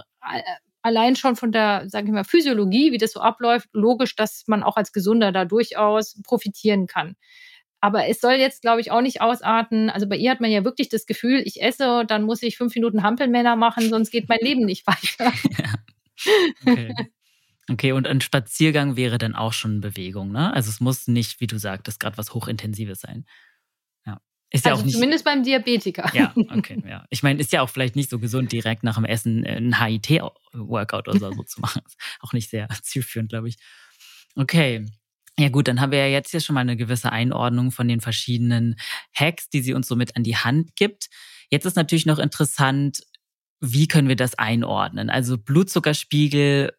allein schon von der, sage ich mal, Physiologie, wie das so abläuft, logisch, dass man auch als Gesunder da durchaus profitieren kann. Aber es soll jetzt, glaube ich, auch nicht ausarten. Also bei ihr hat man ja wirklich das Gefühl, ich esse, dann muss ich 5 Minuten Hampelmänner machen, sonst geht mein Leben nicht weiter. Ja. Okay. Okay, und ein Spaziergang wäre dann auch schon Bewegung, ne? Also es muss nicht, wie du sagtest, gerade was Hochintensives sein. Ja. Ist ja auch Also nicht. zumindest beim Diabetiker. Ja, okay, ja. Ich meine, ist ja auch vielleicht nicht so gesund, direkt nach dem Essen ein HIIT-Workout oder so zu machen. Ist auch nicht sehr zielführend, glaube ich. Okay. Ja gut, dann haben wir ja jetzt hier schon mal eine gewisse Einordnung von den verschiedenen Hacks, die sie uns so mit an die Hand gibt. Jetzt ist natürlich noch interessant, wie können wir das einordnen? Also Blutzuckerspiegel,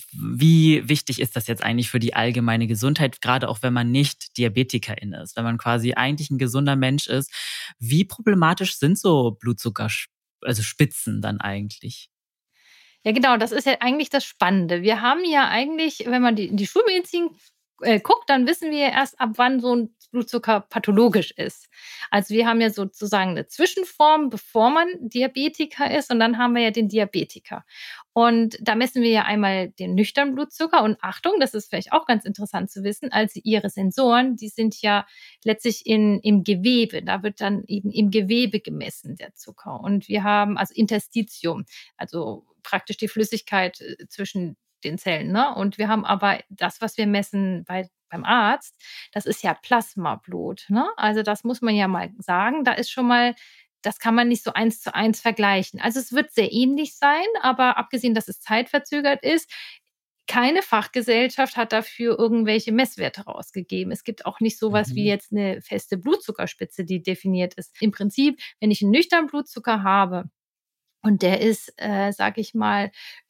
wie wichtig ist das jetzt eigentlich für die allgemeine Gesundheit, gerade auch wenn man nicht Diabetikerin ist, wenn man quasi eigentlich ein gesunder Mensch ist. Wie problematisch sind so also Spitzen dann eigentlich? Ja, genau, das ist ja eigentlich das Spannende. Wir haben ja eigentlich, wenn man in die Schulmedizin guckt, dann wissen wir ja erst, ab wann so ein Blutzucker pathologisch ist. Also wir haben ja sozusagen eine Zwischenform, bevor man Diabetiker ist, und dann haben wir ja den Diabetiker. Und da messen wir ja einmal den nüchternen Blutzucker, und Achtung, das ist vielleicht auch ganz interessant zu wissen, also ihre Sensoren, die sind ja letztlich im Gewebe. Da wird dann eben im Gewebe gemessen, der Zucker. Und wir haben also Interstitium, also praktisch die Flüssigkeit zwischen den Zellen. Ne? Und wir haben aber das, was wir messen beim Arzt, das ist ja Plasmablut. Ne? Also das muss man ja mal sagen. Da ist schon mal, das kann man nicht so 1:1 vergleichen. Also es wird sehr ähnlich sein, aber abgesehen, dass es zeitverzögert ist, keine Fachgesellschaft hat dafür irgendwelche Messwerte rausgegeben. Es gibt auch nicht sowas wie Mhm. jetzt eine feste Blutzuckerspitze, die definiert ist. Im Prinzip, wenn ich einen nüchternen Blutzucker habe, und der ist, sage ich mal,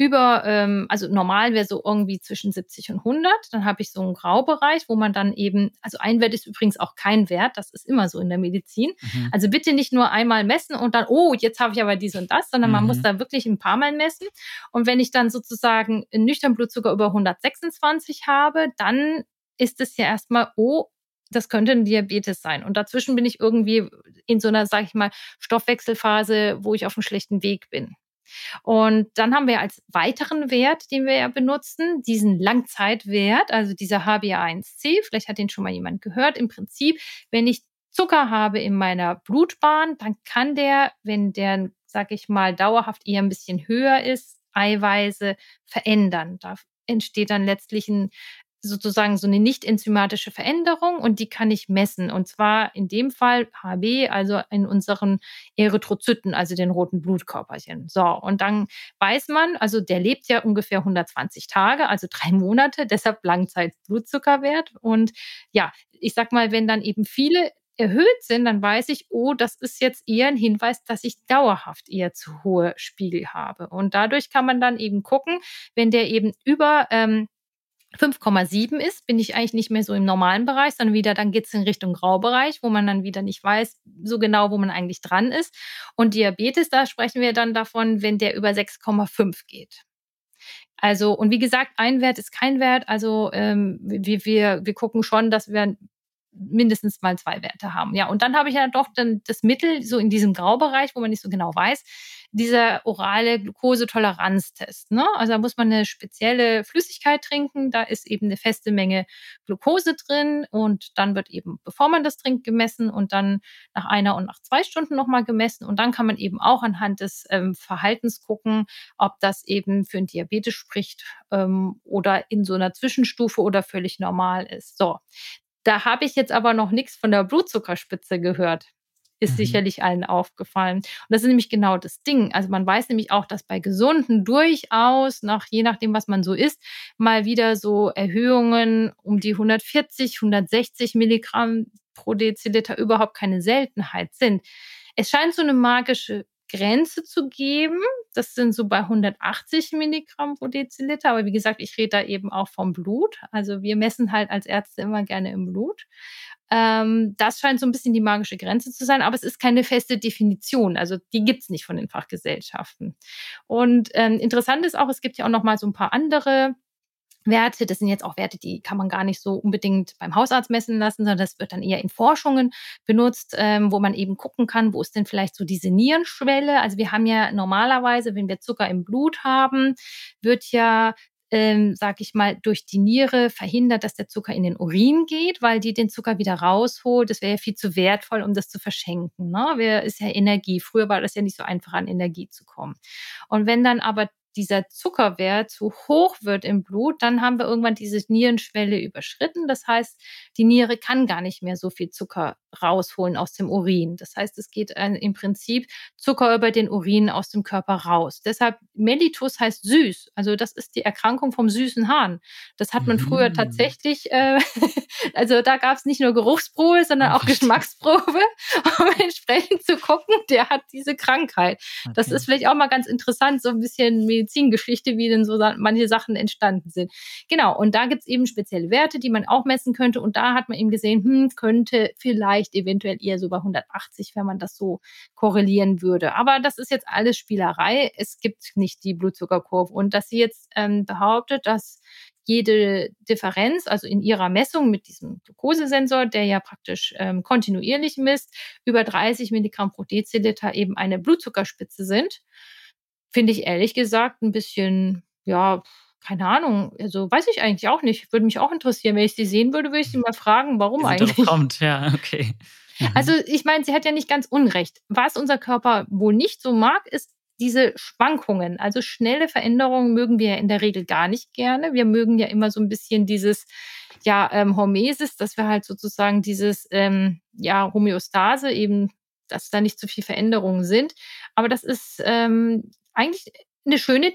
also normal wäre so irgendwie zwischen 70 und 100. Dann habe ich so einen Graubereich, wo man dann eben, also ein Wert ist übrigens auch kein Wert, das ist immer so in der Medizin. Mhm. Also bitte nicht nur einmal messen und dann, oh, jetzt habe ich aber dies und das, sondern man muss Mhm. da wirklich ein paar Mal messen. Und wenn ich dann sozusagen 'n nüchternen Blutzucker über 126 habe, dann ist es ja erstmal, oh, das könnte ein Diabetes sein. Und dazwischen bin ich irgendwie in so einer, sage ich mal, Stoffwechselphase, wo ich auf 'm schlechten Weg bin. Und dann haben wir als weiteren Wert, den wir ja benutzen, diesen Langzeitwert, also dieser HbA1c. Vielleicht hat den schon mal jemand gehört. Im Prinzip, wenn ich Zucker habe in meiner Blutbahn, dann kann der, wenn der, sage ich mal, dauerhaft eher ein bisschen höher ist, Eiweiße verändern. Da entsteht dann letztlich ein, sozusagen so eine nicht enzymatische Veränderung und die kann ich messen. Und zwar in dem Fall HB, also in unseren Erythrozyten, also den roten Blutkörperchen. So, und dann weiß man, also der lebt ja ungefähr 120 Tage, also 3 Monate, deshalb Langzeitblutzuckerwert. Und ja, ich sag mal, wenn dann eben viele erhöht sind, dann weiß ich, oh, das ist jetzt eher ein Hinweis, dass ich dauerhaft eher zu hohe Spiegel habe. Und dadurch kann man dann eben gucken, wenn der eben über 5,7 ist, bin ich eigentlich nicht mehr so im normalen Bereich, sondern wieder dann geht's in Richtung Graubereich, wo man dann wieder nicht weiß so genau, wo man eigentlich dran ist. Und Diabetes, da sprechen wir dann davon, wenn der über 6,5 geht. Also und wie gesagt, ein Wert ist kein Wert. Also, wir gucken schon, dass wir mindestens mal 2 Werte haben. Ja, und dann habe ich ja doch dann das Mittel so in diesem Graubereich, wo man nicht so genau weiß, dieser orale Glukosetoleranztest, ne? Also, da muss man eine spezielle Flüssigkeit trinken, da ist eben eine feste Menge Glukose drin und dann wird eben, bevor man das trinkt, gemessen und dann nach 1 und nach 2 Stunden noch mal gemessen und dann kann man eben auch anhand des, Verhaltens gucken, ob das eben für 'n Diabetes spricht, oder in so einer Zwischenstufe oder völlig normal ist. So, da habe ich jetzt aber noch nix von der Blutzuckerspitze gehört. Ist Mhm. sicherlich allen aufgefallen. Und das ist nämlich genau das Ding. Also, man weiß nämlich auch, dass bei Gesunden durchaus nach je nachdem, was man so isst, mal wieder so Erhöhungen um die 140, 160 Milligramm pro Deziliter überhaupt keine Seltenheit sind. Es scheint so 'ne magische Grenze zu geben. Das sind so bei 180 Milligramm pro Deziliter. Aber wie gesagt, ich rede da eben auch vom Blut. Also, wir messen halt als Ärzte immer gerne im Blut. Das scheint so 'n bisschen die magische Grenze zu sein, aber es ist keine feste Definition. Also, die gibt's nicht von den Fachgesellschaften. Und, interessant ist auch, es gibt ja auch noch mal so 'n paar andere Werte. Das sind jetzt auch Werte, die kann man gar nicht so unbedingt beim Hausarzt messen lassen, sondern das wird dann eher in Forschungen benutzt, wo man eben gucken kann, wo ist denn vielleicht so diese Nierenschwelle? Also, wir haben ja normalerweise, wenn wir Zucker im Blut haben, wird ja, sage ich mal, durch die Niere verhindert, dass der Zucker in den Urin geht, weil die den Zucker wieder rausholt. Das wäre ja viel zu wertvoll, um das zu verschenken, ne? Ist ja Energie. Früher war das ja nicht so einfach, an Energie zu kommen. Und wenn dann aber dieser Zuckerwert zu hoch wird im Blut, dann haben wir irgendwann diese Nierenschwelle überschritten. Das heißt, die Niere kann gar nicht mehr so viel Zucker rausholen aus dem Urin. Das heißt, es geht im Prinzip Zucker über den Urin aus dem Körper raus. Deshalb Mellitus heißt süß. Also das ist die Erkrankung vom süßen Hahn. Das hat man früher Mhm. tatsächlich, also da gab es nicht nur Geruchsprobe, sondern Oh, auch verstehe. Geschmacksprobe, um entsprechend zu gucken, der hat diese Krankheit. Das ist Okay. vielleicht auch mal ganz interessant, so ein bisschen Medizingeschichte, wie denn so manche Sachen entstanden sind. Genau, und da gibt's eben spezielle Werte, die man auch messen könnte. Und da hat man eben gesehen, könnte vielleicht eventuell eher so bei 180, wenn man das so korrelieren würde. Aber das ist jetzt alles Spielerei. Es gibt nicht die Blutzuckerkurve. Und dass sie jetzt behauptet, dass jede Differenz, also in ihrer Messung mit diesem Glukosesensor, der ja praktisch kontinuierlich misst, über 30 Milligramm pro Deziliter eben eine Blutzuckerspitze sind, finde ich ehrlich gesagt ein bisschen, ja, keine Ahnung, also, weiß ich eigentlich auch nicht. Würde mich auch interessieren. Wenn ich sie sehen würde, würde ich sie mal fragen: Wie „Warum sie darauf eigentlich?“ kommt, ja, okay. Also, Mhm. ich meine, sie hat ja nicht ganz unrecht. Was unser Körper wohl nicht so mag, ist diese Schwankungen. Also, schnelle Veränderungen mögen wir ja in der Regel gar nicht gerne. Wir mögen ja immer so 'n bisschen dieses, ja, Hormesis, dass wir halt sozusagen dieses, ja, Homöostase eben, dass da nicht zu viel Veränderungen sind. Aber das ist, eigentlich 'ne schöne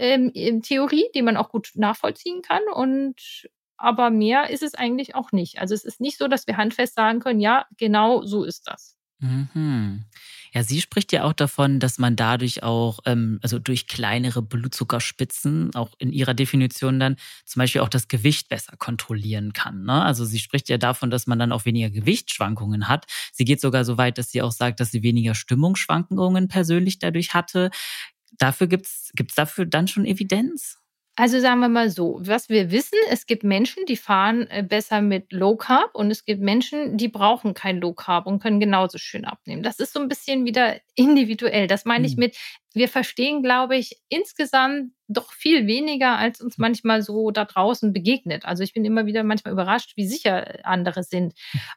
Theorie, die man auch gut nachvollziehen kann und aber mehr ist es eigentlich auch nicht. Also, es ist nicht so, dass wir handfest sagen können: „Ja, genau so ist das.“ Mhm. Ja, sie spricht ja auch davon, dass man dadurch auch, also durch kleinere Blutzuckerspitzen, auch in ihrer Definition dann, zum Beispiel auch das Gewicht besser kontrollieren kann. Ne? Also sie spricht ja davon, dass man dann auch weniger Gewichtsschwankungen hat. Sie geht sogar so weit, dass sie auch sagt, dass sie weniger Stimmungsschwankungen persönlich dadurch hatte. Dafür gibt's dafür dann schon Evidenz? Also sagen wir mal so, was wir wissen, es gibt Menschen, die fahren besser mit Low Carb und es gibt Menschen, die brauchen kein Low Carb und können genauso schön abnehmen. Das ist so ein bisschen wieder individuell. Das meine ich Mhm. mit, wir verstehen, glaube ich, insgesamt doch viel weniger, als uns manchmal so da draußen begegnet. Also ich bin immer wieder manchmal überrascht, wie sicher andere sind.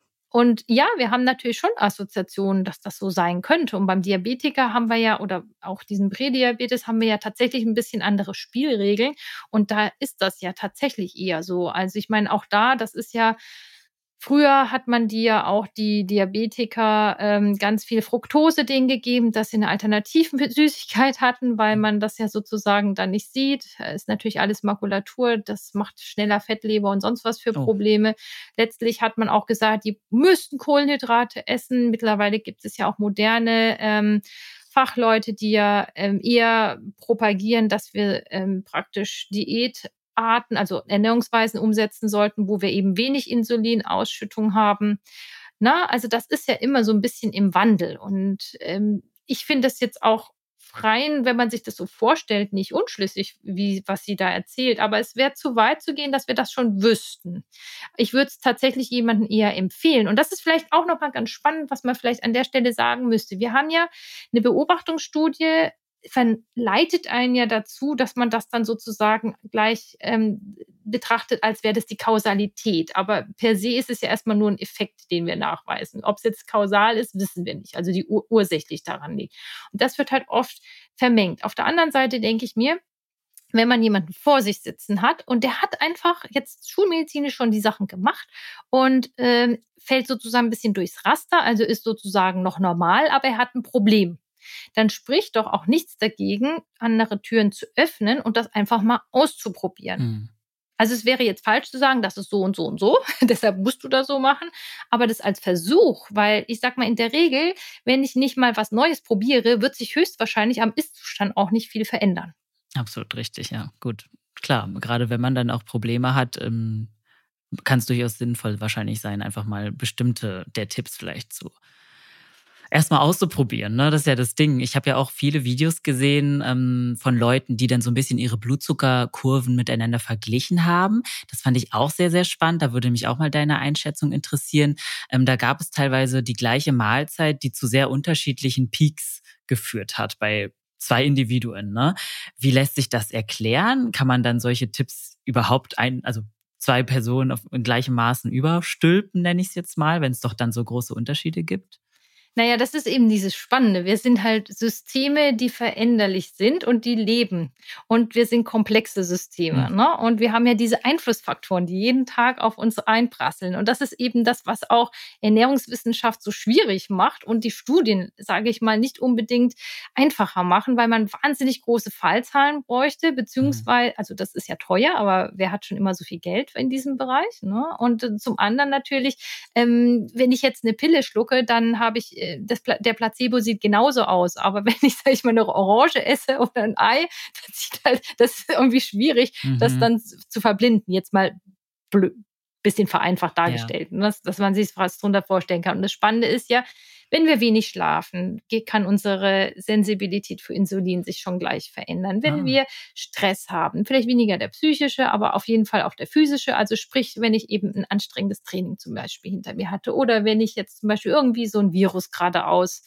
Und ja, wir haben natürlich schon Assoziationen, dass das so sein könnte. Und beim Diabetiker haben wir ja oder auch diesen Prädiabetes haben wir ja tatsächlich ein bisschen andere Spielregeln. Und da ist das ja tatsächlich eher so. Also, ich meine, auch da, das ist ja früher hat man die Diabetiker, ganz viel Fructose denen gegeben, dass sie 'ne Alternativsüßigkeit hatten, weil man das ja sozusagen dann nicht sieht. Ist natürlich alles Makulatur, das macht schneller Fettleber und sonst was für Oh. Probleme. Letztlich hat man auch gesagt, die müssten Kohlenhydrate essen. Mittlerweile gibt es ja auch moderne, Fachleute, die ja, eher propagieren, dass wir, praktisch Diätarten, also Ernährungsweisen umsetzen sollten, wo wir eben wenig Insulinausschüttung haben. Na, also das ist ja immer so ein bisschen im Wandel und, ich finde es jetzt auch rein, wenn man sich das so vorstellt, nicht unschlüssig, wie was sie da erzählt, aber es wäre zu weit zu gehen, dass wir das schon wüssten. Ich würde es tatsächlich jemandem eher empfehlen. Und das ist vielleicht auch noch mal ganz spannend, was man vielleicht an der Stelle sagen müsste. Wir haben ja eine Beobachtungsstudie verleitet einen ja dazu, dass man das dann sozusagen gleich, betrachtet, als wäre das die Kausalität. Aber per se ist es ja erst mal nur 'n Effekt, den wir nachweisen. Ob's jetzt kausal ist, wissen wir nicht, also die ursächlich daran liegt. Und das wird halt oft vermengt. Auf der anderen Seite denke ich mir, wenn man jemanden vor sich sitzen hat und der hat einfach jetzt schulmedizinisch schon die Sachen gemacht und, fällt sozusagen ein bisschen durchs Raster, also ist sozusagen noch normal, aber er hat ein Problem. Dann spricht doch auch nichts dagegen, andere Türen zu öffnen und das einfach mal auszuprobieren. Mhm. Also, es wäre jetzt falsch zu sagen, das ist so und so und so, deshalb musst du das so machen, aber das als Versuch, weil ich sage mal, in der Regel, wenn ich nicht mal was Neues probiere, wird sich höchstwahrscheinlich am Ist-Zustand auch nicht viel verändern. Absolut richtig, ja. Gut. Klar, gerade wenn man dann auch Probleme hat, kann es durchaus sinnvoll wahrscheinlich sein, einfach mal bestimmte der Tipps vielleicht zu erstmal auszuprobieren, ne? Das ist ja das Ding. Ich habe ja auch viele Videos gesehen, von Leuten, die dann so ein bisschen ihre Blutzuckerkurven miteinander verglichen haben. Das fand ich auch sehr, sehr spannend. Da würde mich auch mal deine Einschätzung interessieren. Da gab es teilweise die gleiche Mahlzeit, die zu sehr unterschiedlichen Peaks geführt hat bei 2 Individuen, ne? Wie lässt sich das erklären? Kann man dann solche Tipps überhaupt also 2 Personen in gleichem Maßen überstülpen, nenne ich es jetzt mal, wenn es doch dann so große Unterschiede gibt? Na ja, das ist eben dieses Spannende. Wir sind halt Systeme, die veränderlich sind und die leben. Und wir sind komplexe Systeme, Mhm. ne? Und wir haben ja diese Einflussfaktoren, die jeden Tag auf uns einprasseln. Und das ist eben das, was auch Ernährungswissenschaft so schwierig macht und die Studien, sage ich mal, nicht unbedingt einfacher machen, weil man wahnsinnig große Fallzahlen bräuchte, Mhm. beziehungsweise, also das ist ja teuer, aber wer hat schon immer so viel Geld in diesem Bereich, ne? Und zum anderen natürlich, wenn ich jetzt eine Pille schlucke, dann habe ich, der Placebo sieht genauso aus. Aber wenn ich, sage ich mal, eine Orange esse oder ein Ei, dann sieht halt das ist irgendwie schwierig, das Mhm. dann zu verblinden. Jetzt mal blö bisschen vereinfacht Ja. dargestellt, ne, dass man sich was drunter vorstellen kann. Und das Spannende ist ja, wenn wir wenig schlafen, kann unsere Sensibilität für Insulin sich schon gleich verändern. Wenn Ah. wir Stress haben, vielleicht weniger der psychische, aber auf jeden Fall auch der physische. Also sprich, wenn ich eben ein anstrengendes Training zum Beispiel hinter mir hatte oder wenn ich jetzt zum Beispiel irgendwie so ein Virus gerade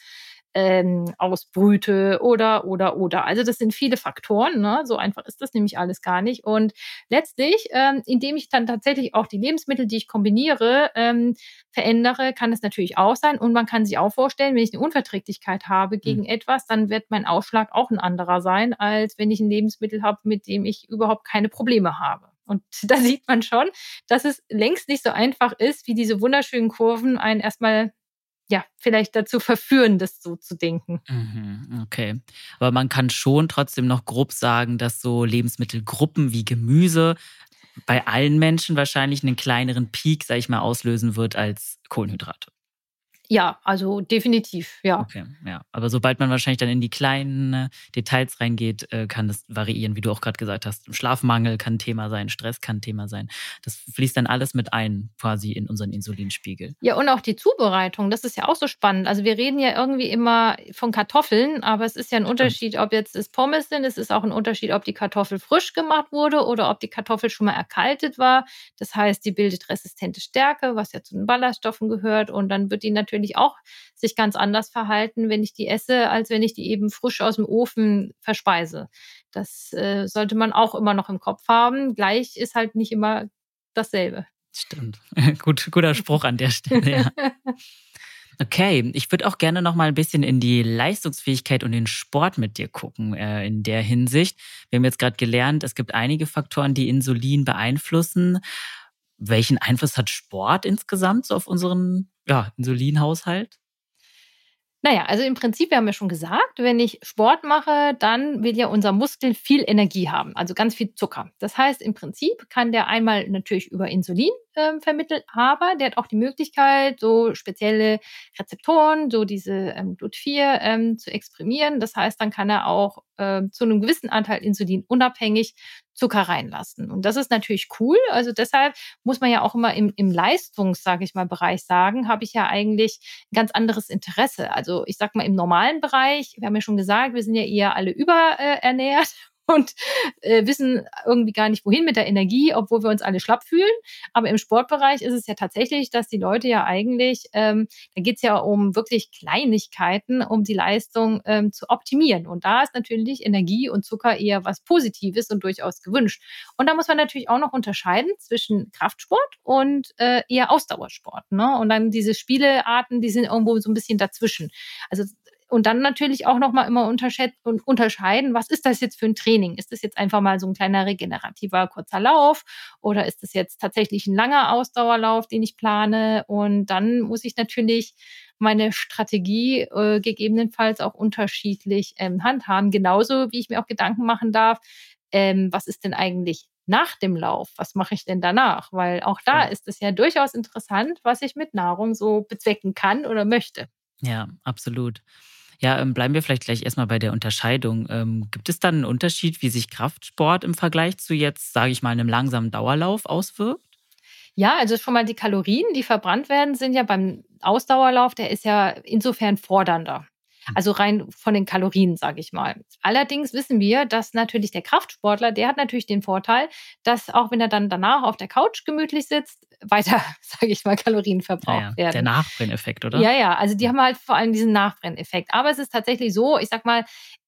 ausbrüte oder. Also das sind viele Faktoren, ne? So einfach ist das nämlich alles gar nicht. Und letztlich, indem ich dann tatsächlich auch die Lebensmittel, die ich kombiniere, verändere, kann es natürlich auch sein. Und man kann sich auch vorstellen, wenn ich eine Unverträglichkeit habe Mhm. gegen etwas, dann wird mein Ausschlag auch ein anderer sein, als wenn ich ein Lebensmittel habe, mit dem ich überhaupt keine Probleme habe. Und da sieht man schon, dass es längst nicht so einfach ist, wie diese wunderschönen Kurven einen erstmal ja, vielleicht dazu verführen, das so zu denken. Mhm, okay. Aber man kann schon trotzdem noch grob sagen, dass so Lebensmittelgruppen wie Gemüse bei allen Menschen wahrscheinlich einen kleineren Peak, sage ich mal, auslösen wird als Kohlenhydrate. Ja, also definitiv, ja. Okay, ja. Aber sobald man wahrscheinlich dann in die kleinen Details reingeht, kann das variieren, wie du auch gerade gesagt hast. Schlafmangel kann 'n Thema sein, Stress kann 'n Thema sein. Das fließt dann alles mit ein quasi in unseren Insulinspiegel. Ja, und auch die Zubereitung, das ist ja auch so spannend. Also, wir reden ja irgendwie immer von Kartoffeln, aber es ist ja 'n Stimmt. Unterschied, ob jetzt es Pommes sind. Es ist auch 'n Unterschied, ob die Kartoffel frisch gemacht wurde oder ob die Kartoffel schon mal erkaltet war. Das heißt, die bildet resistente Stärke, was ja zu den Ballaststoffen gehört. Und dann wird die natürlich auch sich ganz anders verhalten, wenn ich die esse, als wenn ich die eben frisch aus'm Ofen verspeise. Das, sollte man auch immer noch im Kopf haben. Gleich ist halt nicht immer dasselbe. Stimmt. Guter Spruch an der Stelle, ja. Okay, ich würde auch gerne noch mal ein bisschen in die Leistungsfähigkeit und den Sport mit dir gucken, in der Hinsicht. Wir haben jetzt gerade gelernt, es gibt einige Faktoren, die Insulin beeinflussen. Welchen Einfluss hat Sport insgesamt so auf unseren, ja, Insulinhaushalt? Na ja, also im Prinzip, wir haben ja schon gesagt, wenn ich Sport mache, dann will ja unser Muskel viel Energie haben, also ganz viel Zucker. Das heißt, im Prinzip kann der einmal natürlich über Insulin vermittelt, aber der hat auch die Möglichkeit, so spezielle Rezeptoren, so diese GLUT4 zu exprimieren. Das heißt, dann kann er auch zu einem gewissen Anteil Insulin unabhängig Zucker reinlassen. Und das ist natürlich cool. Also deshalb muss man ja auch immer im Leistungs, sage ich mal, Bereich sagen, habe ich ja eigentlich ein ganz anderes Interesse. Also ich sage mal, im normalen Bereich, wir haben ja schon gesagt, wir sind ja eher alle überernährt und wissen irgendwie gar nicht, wohin mit der Energie, obwohl wir uns alle schlapp fühlen. Aber im Sportbereich ist es ja tatsächlich, dass die Leute ja eigentlich, da geht's ja um wirklich Kleinigkeiten, um die Leistung zu optimieren. Und da ist natürlich Energie und Zucker eher was Positives und durchaus gewünscht. Und da muss man natürlich auch noch unterscheiden zwischen Kraftsport und eher Ausdauersport. Ne? Und dann diese Spielearten, die sind irgendwo so ein bisschen dazwischen. Also und dann natürlich auch noch mal immer unterscheiden, was ist das jetzt für ein Training? Ist das jetzt einfach mal so ein kleiner regenerativer kurzer Lauf oder ist das jetzt tatsächlich ein langer Ausdauerlauf, den ich plane? Und dann muss ich natürlich meine Strategie gegebenenfalls auch unterschiedlich handhaben. Genauso wie ich mir auch Gedanken machen darf, was ist denn eigentlich nach dem Lauf? Was mache ich denn danach? Weil auch da Voll. ist es ja durchaus interessant, was ich mit Nahrung so bezwecken kann oder möchte. Ja, absolut. Ja, bleiben wir vielleicht gleich erst mal bei der Unterscheidung. Gibt es dann einen Unterschied, wie sich Kraftsport im Vergleich zu jetzt, sage ich mal, einem langsamen Dauerlauf auswirkt? Ja, also schon mal die Kalorien, die verbrannt werden, sind ja beim Ausdauerlauf, der ist ja insofern fordernder. Hm. Also rein von den Kalorien, sage ich mal. Allerdings wissen wir, dass natürlich der Kraftsportler, der hat natürlich den Vorteil, dass auch wenn er dann danach auf der Couch gemütlich sitzt, weiter, sage ich mal, Kalorien Ah verbraucht ja, der werden. Nachbrenneffekt, oder? Ja, ja, also die Hm. haben halt vor allem diesen Nachbrenneffekt. Aber es ist tatsächlich so, ich sage mal,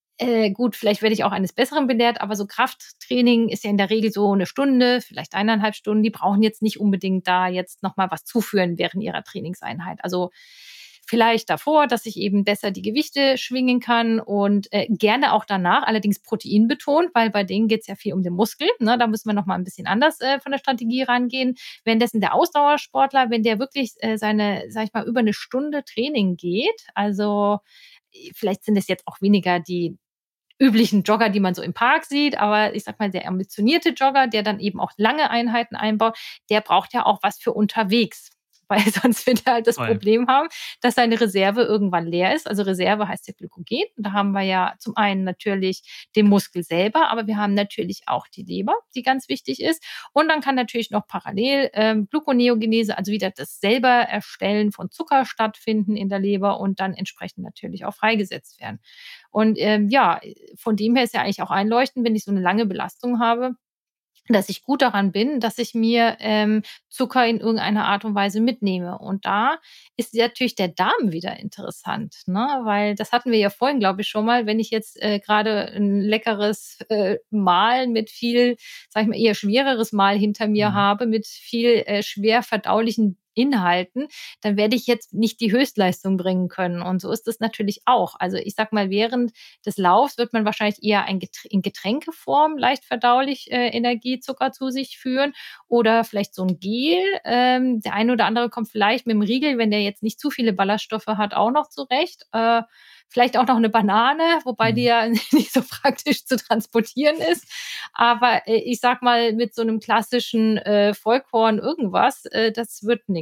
gut, vielleicht werde ich auch eines Besseren belehrt, aber so Krafttraining ist ja in der Regel so 1 Stunde, vielleicht 1,5 Stunden. Die brauchen jetzt nicht unbedingt da jetzt noch mal was zuführen während ihrer Trainingseinheit. Also, vielleicht davor, dass ich eben besser die Gewichte schwingen kann und, gerne auch danach, allerdings proteinbetont, weil bei denen geht's ja viel um den Muskel, ne? Da müssen wir noch mal 'n bisschen anders, von der Strategie rangehen. Währenddessen der Ausdauersportler, wenn der wirklich, seine, sage ich mal, über 1 Stunde Training geht, also, vielleicht sind es jetzt auch weniger die üblichen Jogger, die man so im Park sieht, aber ich sage mal, der ambitionierte Jogger, der dann eben auch lange Einheiten einbaut, der braucht ja auch was für unterwegs. Weil sonst wird er halt das Voll. Problem haben, dass seine Reserve irgendwann leer ist. Also Reserve heißt ja Glykogen. Da haben wir ja zum einen natürlich den Muskel selber, aber wir haben natürlich auch die Leber, die ganz wichtig ist. Und dann kann natürlich noch parallel Gluconeogenese, also wieder das selber Erstellen von Zucker stattfinden in der Leber und dann entsprechend natürlich auch freigesetzt werden. Und ja, von dem her ist ja eigentlich auch einleuchtend, wenn ich so eine lange Belastung habe, dass ich gut daran bin, dass ich mir Zucker in irgendeiner Art und Weise mitnehme. Und da ist natürlich der Darm wieder interessant, ne? Weil das hatten wir ja vorhin, glaube ich, schon mal. Wenn ich jetzt grade 'n leckeres Mahl mit viel, sage ich mal, eher schwereres Mahl hinter mir Mhm. habe, mit viel schwer verdaulichen Inhalten, dann werde ich jetzt nicht die Höchstleistung bringen können. Und so ist es natürlich auch. Also, ich sage mal, während des Laufs wird man wahrscheinlich eher in Getränkeform leicht verdaulich Energiezucker zu sich führen oder vielleicht so ein Gel. Der eine oder andere kommt vielleicht mit dem Riegel, wenn der jetzt nicht zu viele Ballaststoffe hat, auch noch zurecht. Vielleicht auch noch eine Banane, wobei die Mhm. ja nicht so praktisch zu transportieren ist. Aber, ich sage mal, mit so einem klassischen Vollkorn irgendwas, das wird nix.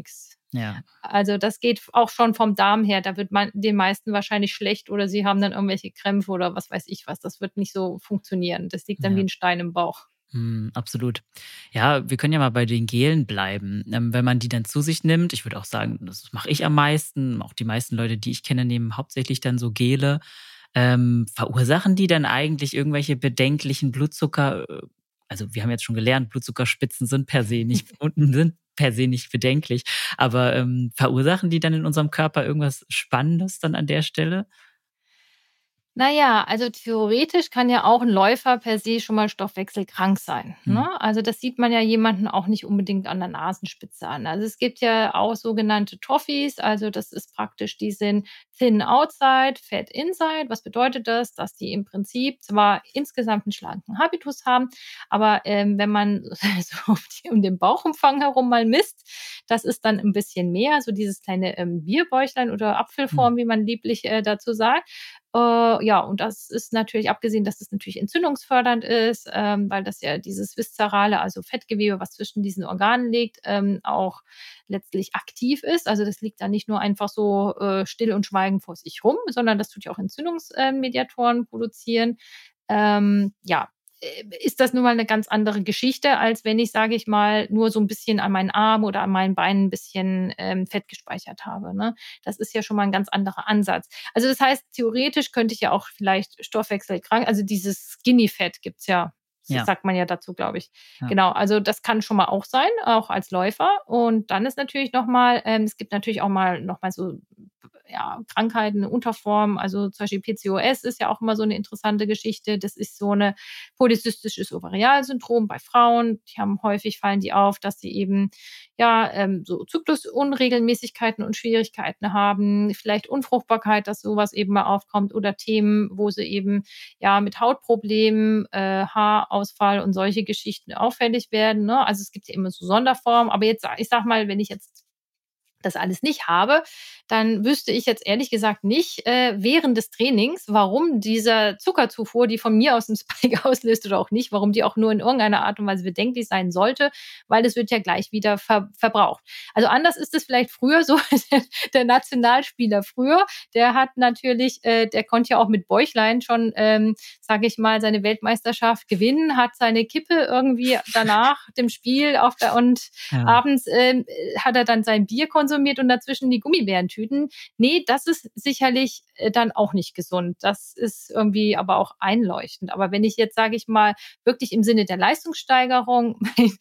Ja. Also das geht auch schon vom Darm her. Da wird man den meisten wahrscheinlich schlecht oder sie haben dann irgendwelche Krämpfe oder was weiß ich was. Das wird nicht so funktionieren. Das liegt dann wie Ja. ein Stein im Bauch. Absolut. Ja, wir können ja mal bei den Gelen bleiben. Wenn man die dann zu sich nimmt, ich würde auch sagen, das mache ich am meisten, auch die meisten Leute, die ich kenne, nehmen hauptsächlich dann so Gele. Verursachen die dann eigentlich irgendwelche bedenklichen Blutzucker also wir haben jetzt schon gelernt, Blutzuckerspitzen sind per se nicht unten sind per se nicht bedenklich, aber, verursachen die dann in unserem Körper irgendwas Spannendes dann an der Stelle? Na ja, also theoretisch kann ja auch 'n Läufer per se schon mal stoffwechselkrank sein, Mhm. ne? Also, das sieht man ja jemanden auch nicht unbedingt an der Nasenspitze an. Also, es gibt ja auch sogenannte Toffees, also das ist praktisch die sind thin outside, fat inside. Was bedeutet das? Dass die im Prinzip zwar insgesamt 'n schlanken Habitus haben, aber, wenn man so um den Bauchumfang herum mal misst, das ist dann 'n bisschen mehr, so dieses kleine, Bierbäuchlein oder Mhm. Apfelform, wie man lieblich, dazu sagt. Ja, und das ist natürlich abgesehen, dass es natürlich entzündungsfördernd ist, weil das ja dieses viszerale, also Fettgewebe, was zwischen diesen Organen liegt, auch letztlich aktiv ist. Also, das liegt da nicht nur einfach so, still und schweigend vor sich rum, sondern das tut ja auch Entzündungsmediatoren produzieren. Ja, ist das nun mal 'ne ganz andere Geschichte, als wenn ich, sage ich mal, nur so 'n bisschen an meinen Armen oder an meinen Beinen 'n bisschen, Fett gespeichert habe, ne? Das ist ja schon mal 'n ganz anderer Ansatz. Also, das heißt, theoretisch könnte ich ja auch vielleicht stoffwechselkrank also, dieses Skinny Fat gibt's ja, Ja, sagt man ja dazu, glaube ich. ja. Genau, also das kann schon mal auch sein, auch als Läufer. Und dann ist natürlich noch mal es gibt natürlich auch mal noch mal so, ja, Krankheiten, Unterformen, also zum Beispiel PCOS ist ja auch immer so 'ne interessante Geschichte. Das ist so 'ne polyzystisches Ovarialsyndrom bei Frauen. Die haben häufig fallen die auf, dass sie eben, ja, so Zyklusunregelmäßigkeiten und Schwierigkeiten haben, vielleicht Unfruchtbarkeit, dass so was eben mal aufkommt oder Themen, wo sie eben, ja, mit Hautproblemen, Haarausfall und solche Geschichten auffällig werden, ne? Also, es gibt ja immer so Sonderformen, aber jetzt ich sage mal, wenn ich jetzt das alles nicht habe, dann wüsste ich jetzt ehrlich gesagt nicht, während des Trainings, warum dieser Zuckerzufuhr, die von mir aus 'n Spike auslöst oder auch nicht, warum die auch nur in irgendeiner Art und Weise bedenklich sein sollte, weil es wird ja gleich wieder verbraucht. Also, anders ist es vielleicht früher so, der Nationalspieler früher, der hat natürlich der konnte ja auch mit Bäuchlein schon, sage ich mal, seine Weltmeisterschaft gewinnen, hat seine Kippe irgendwie danach dem Spiel auf der und Ja. abends, hat er dann sein Bier konsumiert und dazwischen die Gummibärentüten. Ne, das ist sicherlich, dann auch nicht gesund. Das ist irgendwie aber auch einleuchtend. Aber wenn ich jetzt, sage ich mal, wirklich im Sinne der Leistungssteigerung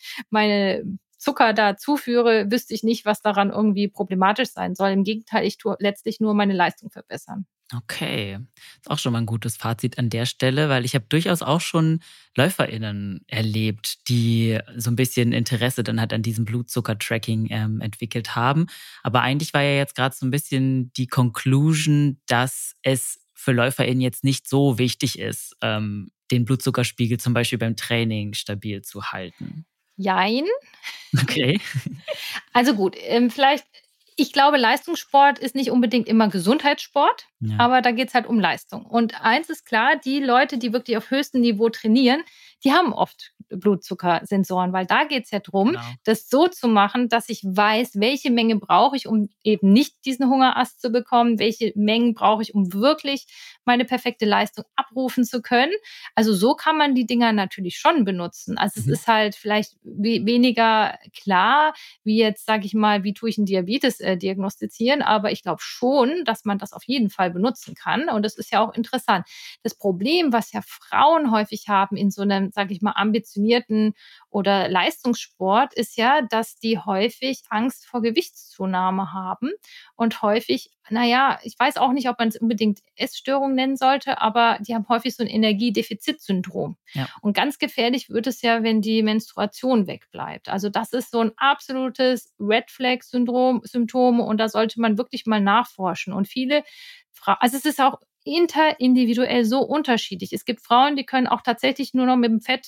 meine Zucker da zuführe, wüsste ich nicht, was daran irgendwie problematisch sein soll. Im Gegenteil, ich tue letztlich nur meine Leistung verbessern. Okay, ist auch schon mal ein gutes Fazit an der Stelle, weil ich habe durchaus auch schon LäuferInnen erlebt, die so ein bisschen Interesse dann halt an diesem Blutzucker-Tracking, entwickelt haben. Aber eigentlich war ja jetzt gerade so ein bisschen die Conclusion, dass es für LäuferInnen jetzt nicht so wichtig ist, den Blutzuckerspiegel zum Beispiel beim Training stabil zu halten. Jein. Okay. Also gut, vielleicht ich glaube, Leistungssport ist nicht unbedingt immer Gesundheitssport, Ja, aber da geht's halt um Leistung. Und eins ist klar, die Leute, die wirklich auf höchstem Niveau trainieren, die haben oft Blutzuckersensoren, weil da geht's ja drum, genau. das so zu machen, dass ich weiß, welche Menge brauche ich, um eben nicht diesen Hungerast zu bekommen, welche Mengen brauche ich, um wirklich meine perfekte Leistung abrufen zu können. Also, so kann man die Dinger natürlich schon benutzen. Also, es Mhm. ist halt vielleicht weniger klar, wie jetzt, sage ich mal, wie tue ich 'n Diabetes, diagnostizieren, aber ich glaube schon, dass man das auf jeden Fall benutzen kann und das ist ja auch interessant. Das Problem, was ja Frauen häufig haben in so 'nem, sage ich mal, ambitionierten oder Leistungssport, ist ja, dass die häufig Angst vor Gewichtszunahme haben und häufig na ja, ich weiß auch nicht, ob man's unbedingt Essstörung nennen sollte, aber die haben häufig so 'n Energiedefizitsyndrom. Ja. Und ganz gefährlich wird es ja, wenn die Menstruation wegbleibt. Also, das ist so 'n absolutes Red Flag Symptom und da sollte man wirklich mal nachforschen. Und viele also, es ist auch interindividuell so unterschiedlich. Es gibt Frauen, die können auch tatsächlich nur noch mit dem Fett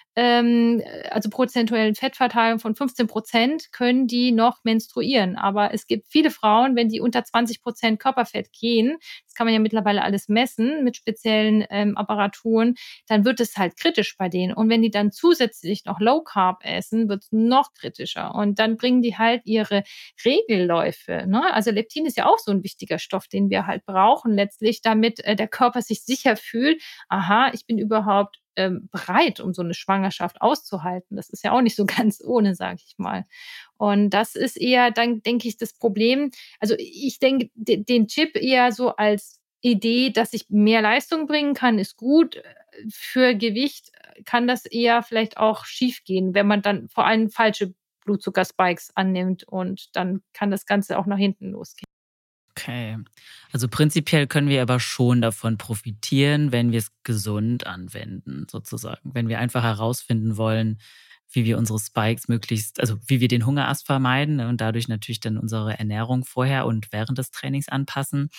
also prozentuellen Fettverteilung von 15% können die noch menstruieren. Aber es gibt viele Frauen, wenn die unter 20% Körperfett gehen, das kann man ja mittlerweile alles messen mit speziellen Apparaturen, dann wird es halt kritisch bei denen. Und wenn die dann zusätzlich noch Low Carb essen, wird es noch kritischer. Und dann bringen die halt ihre Regelläufe. Ne? Also Leptin ist ja auch so ein wichtiger Stoff, den wir halt brauchen letztlich, damit der Körper sich sicher fühlt, aha, ich bin überhaupt bereit, um so eine Schwangerschaft auszuhalten. Das ist ja auch nicht so ganz ohne, sage ich mal. Und das ist eher dann, denke ich, das Problem. Also ich denke, den Chip eher so als Idee, dass ich mehr Leistung bringen kann, ist gut. Für Gewicht kann das eher vielleicht auch schiefgehen, wenn man dann vor allem falsche Blutzuckerspikes annimmt und dann kann das Ganze auch nach hinten losgehen. Okay. Also prinzipiell können wir aber schon davon profitieren, wenn wir es gesund anwenden, sozusagen. Wenn wir einfach herausfinden wollen, wie wir unsere Spikes möglichst, also wie wir den Hungerast vermeiden, ne, und dadurch natürlich dann unsere Ernährung vorher und während des Trainings anpassen.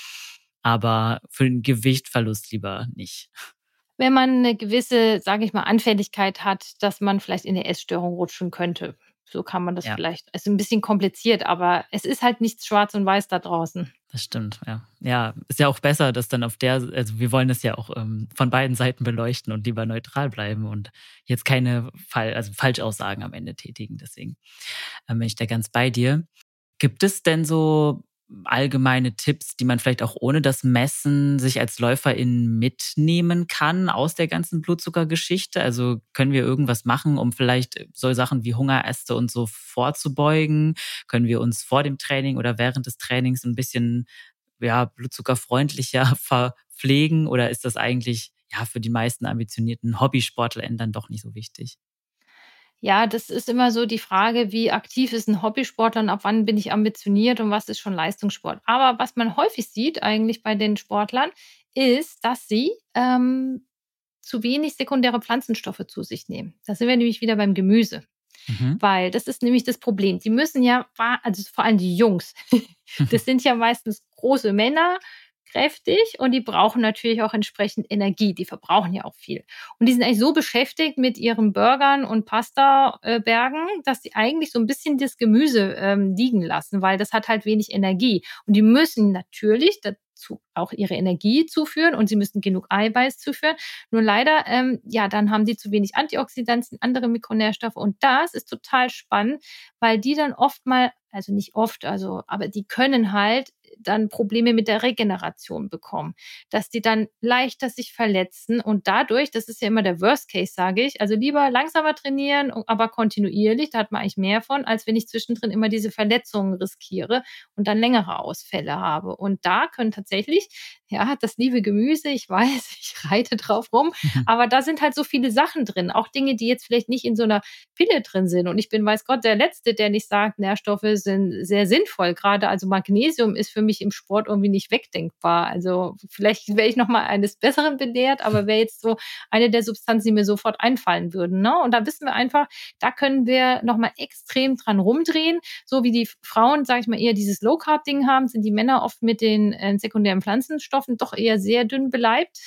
Aber für den Gewichtverlust lieber nicht. Wenn man eine gewisse, sage ich mal, Anfälligkeit hat, dass man vielleicht in 'ne Essstörung rutschen könnte. So kann man das Ja. vielleicht, ist 'n bisschen kompliziert, aber es ist halt nichts schwarz und weiß da draußen. Das stimmt, ja. Ja, ist ja auch besser, dass dann auf der, also wir wollen das ja auch von beiden Seiten beleuchten und lieber neutral bleiben und jetzt keine also Falschaussagen am Ende tätigen. Deswegen bin ich da ganz bei dir. Gibt es denn so allgemeine Tipps, die man vielleicht auch ohne das Messen sich als Läuferin mitnehmen kann aus der ganzen Blutzuckergeschichte? Also können wir irgendwas machen, um vielleicht so Sachen wie Hungeräste und so vorzubeugen? Können wir uns vor dem Training oder während des Trainings ein bisschen, ja, blutzuckerfreundlicher verpflegen? Oder ist das eigentlich, ja, für die meisten ambitionierten HobbysportlerInnen dann doch nicht so wichtig? Ja, das ist immer so die Frage, wie aktiv ist 'n Hobbysportler und ab wann bin ich ambitioniert und was ist schon Leistungssport? Aber was man häufig sieht eigentlich bei den Sportlern, ist, dass sie, zu wenig sekundäre Pflanzenstoffe zu sich nehmen. Da sind wir nämlich wieder beim Gemüse. Mhm. Weil das ist nämlich das Problem. Die müssen ja also vor allem die Jungs, das sind ja meistens große Männer, kräftig und die brauchen natürlich auch entsprechend Energie. Die verbrauchen ja auch viel. Und die sind eigentlich so beschäftigt mit ihren Burgern und Pasta Bergen, dass sie eigentlich so ein bisschen das Gemüse, liegen lassen, weil das hat halt wenig Energie. Und die müssen natürlich dazu auch ihre Energie zuführen und sie müssen genug Eiweiß zuführen. Nur leider, ja, dann haben die zu wenig Antioxidantien, andere Mikronährstoffe und das ist total spannend, weil die dann oft mal, also nicht oft, also aber die können halt dann Probleme mit der Regeneration bekommen, dass die dann leichter sich verletzen und dadurch, das ist ja immer der Worst Case, sage ich, also lieber langsamer trainieren, aber kontinuierlich, da hat man eigentlich mehr von, als wenn ich zwischendrin immer diese Verletzungen riskiere und dann längere Ausfälle habe. Und da können tatsächlich, ja, das liebe Gemüse, ich weiß, ich reite drauf rum, aber da sind halt so viele Sachen drin, auch Dinge, die jetzt vielleicht nicht in so einer Pille drin sind. Und ich bin, weiß Gott, der Letzte, der nicht sagt, Nährstoffe sind sehr sinnvoll. Gerade also Magnesium ist für mich im Sport irgendwie nicht wegdenkbar. Also vielleicht wäre ich noch mal eines Besseren belehrt, aber wäre jetzt so eine der Substanzen, die mir sofort einfallen würden. Ne? Und da wissen wir einfach, da können wir noch mal extrem dran rumdrehen. So wie die Frauen, sage ich mal, eher dieses Low-Carb-Ding haben, sind die Männer oft mit den sekundären Pflanzenstoffen doch eher sehr dünn beleibt.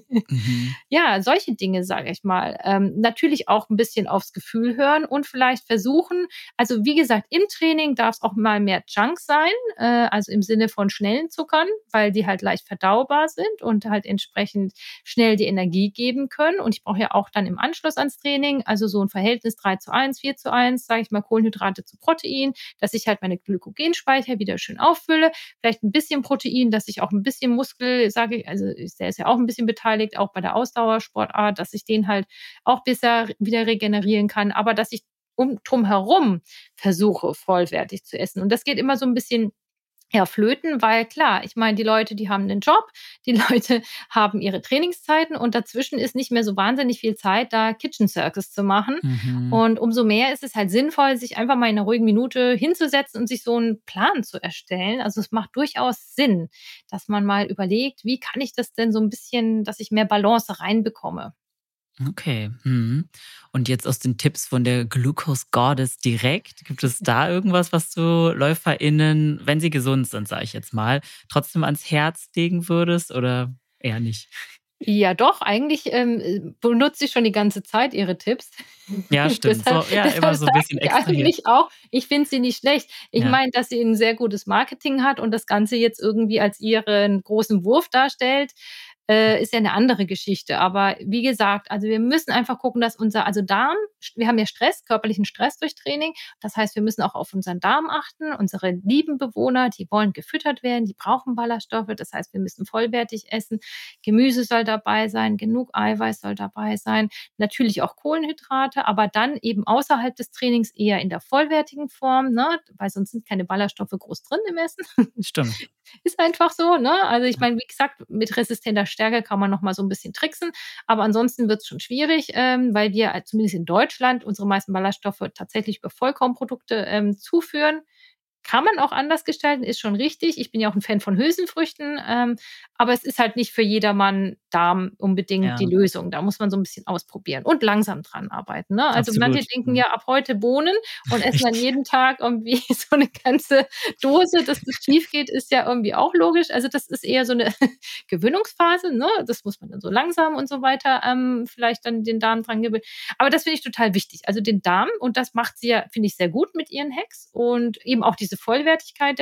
Mhm. Ja, solche Dinge, sage ich mal. Natürlich auch ein bisschen aufs Gefühl hören und vielleicht versuchen, also, wie gesagt, im Training darf es auch mal mehr Junk sein, also im Sinne von schnellen Zuckern, weil die halt leicht verdaubar sind und halt entsprechend schnell die Energie geben können. Und ich brauche ja auch dann im Anschluss ans Training, also so ein Verhältnis 3:1, 4:1, sage ich mal, Kohlenhydrate zu Protein, dass ich halt meine Glykogenspeicher wieder schön auffülle. Vielleicht ein bisschen Protein, dass ich auch ein bisschen Muskel, sage ich, also der ist ja auch ein bisschen beteiligt, auch bei der Ausdauersportart, dass ich den halt auch besser wieder regenerieren kann, aber dass ich drumherum versuche, vollwertig zu essen. Und das geht immer so ein bisschen, ja, flöten, weil klar, ich meine, die Leute, die haben 'nen Job, die Leute haben ihre Trainingszeiten und dazwischen ist nicht mehr so wahnsinnig viel Zeit, da Kitchen Circus zu machen. Mhm. Und umso mehr ist es halt sinnvoll, sich einfach mal in 'ner ruhigen Minute hinzusetzen und sich so 'n Plan zu erstellen. Also, es macht durchaus Sinn, dass man mal überlegt: „Wie kann ich das denn so 'n bisschen, dass ich mehr Balance reinbekomme?“ Okay. Mhm. Und jetzt aus den Tipps von der Glucose Goddess direkt, gibt es da irgendwas, was du LäuferInnen, wenn sie gesund sind, sage ich jetzt mal, trotzdem ans Herz legen würdest oder eher nicht? Ja doch, eigentlich, benutze ich schon die ganze Zeit ihre Tipps. Ja, stimmt. Deshalb So, ja, immer deshalb so ein sage bisschen ich extrahiert. eigentlich auch, ich finde sie nicht schlecht. Ich Ja, meine, dass sie 'n sehr gutes Marketing hat und das Ganze jetzt irgendwie als ihren großen Wurf darstellt, ist ja 'ne andere Geschichte. Aber wie gesagt, also, wir müssen einfach gucken, dass also, Darm, wir haben ja Stress, körperlichen Stress durch Training. Das heißt, wir müssen auch auf unseren Darm achten. Unsere lieben Bewohner, die wollen gefüttert werden, die brauchen Ballaststoffe. Das heißt, wir müssen vollwertig essen. Gemüse soll dabei sein, genug Eiweiß soll dabei sein, natürlich auch Kohlenhydrate, aber dann eben außerhalb des Trainings eher in der vollwertigen Form, ne, weil sonst sind keine Ballaststoffe groß drin im Essen. stimmt. Ist einfach so, ne? Also, ich Ja, meine, wie gesagt, mit resistenter Stärke kann man noch mal so 'n bisschen tricksen, aber ansonsten wird's schon schwierig, weil wir zumindest in Deutschland unsere meisten Ballaststoffe tatsächlich über Vollkornprodukte, zuführen. Kann man auch anders gestalten, ist schon richtig. Ich bin ja auch 'n Fan von Hülsenfrüchten, aber es ist halt nicht für jedermann Darm unbedingt die ja, Lösung. Da muss man so 'n bisschen ausprobieren und langsam dran arbeiten, ne? Also, manche absolut. denken Mhm. ja ab heute Bohnen und essen dann Richtig. jeden Tag irgendwie so 'ne ganze Dose. Dass das schiefgeht, ist ja irgendwie auch logisch. Also, das ist eher so 'ne Gewöhnungsphase, ne? Das muss man dann so langsam und so weiter, vielleicht dann den Darm dran gewöhnen. Aber das finde ich total wichtig. Also, den Darm, und das macht sie ja, finde ich, sehr gut mit ihren Hacks und eben auch diese Vollwertigkeit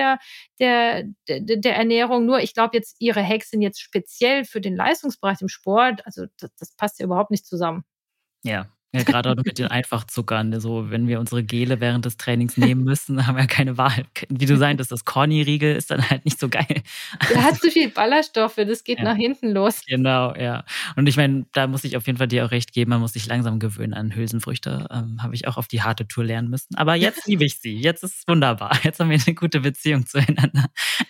der Ernährung. Nur ich glaube jetzt, ihre Hacks sind jetzt speziell für den Leistungsbereich im Sport, also, das passt ja überhaupt nicht zusammen. Ja. Ja, grade auch mit den Einfachzuckern, so wenn wir unsere Gele während des Trainings nehmen müssen, haben wir keine Wahl. Wie du sagtest, das Corny-Riegel ist dann halt nicht so geil. Der Also, hat zu viel Ballaststoffe, das geht ja. nach hinten los. Genau, ja. Und ich meine, da muss ich auf jeden Fall dir auch recht geben, man muss sich langsam gewöhnen an Hülsenfrüchte. Habe ich auch auf die harte Tour lernen müssen. Aber jetzt liebe ich sie. Jetzt ist es wunderbar. Jetzt haben wir eine gute Beziehung zueinander.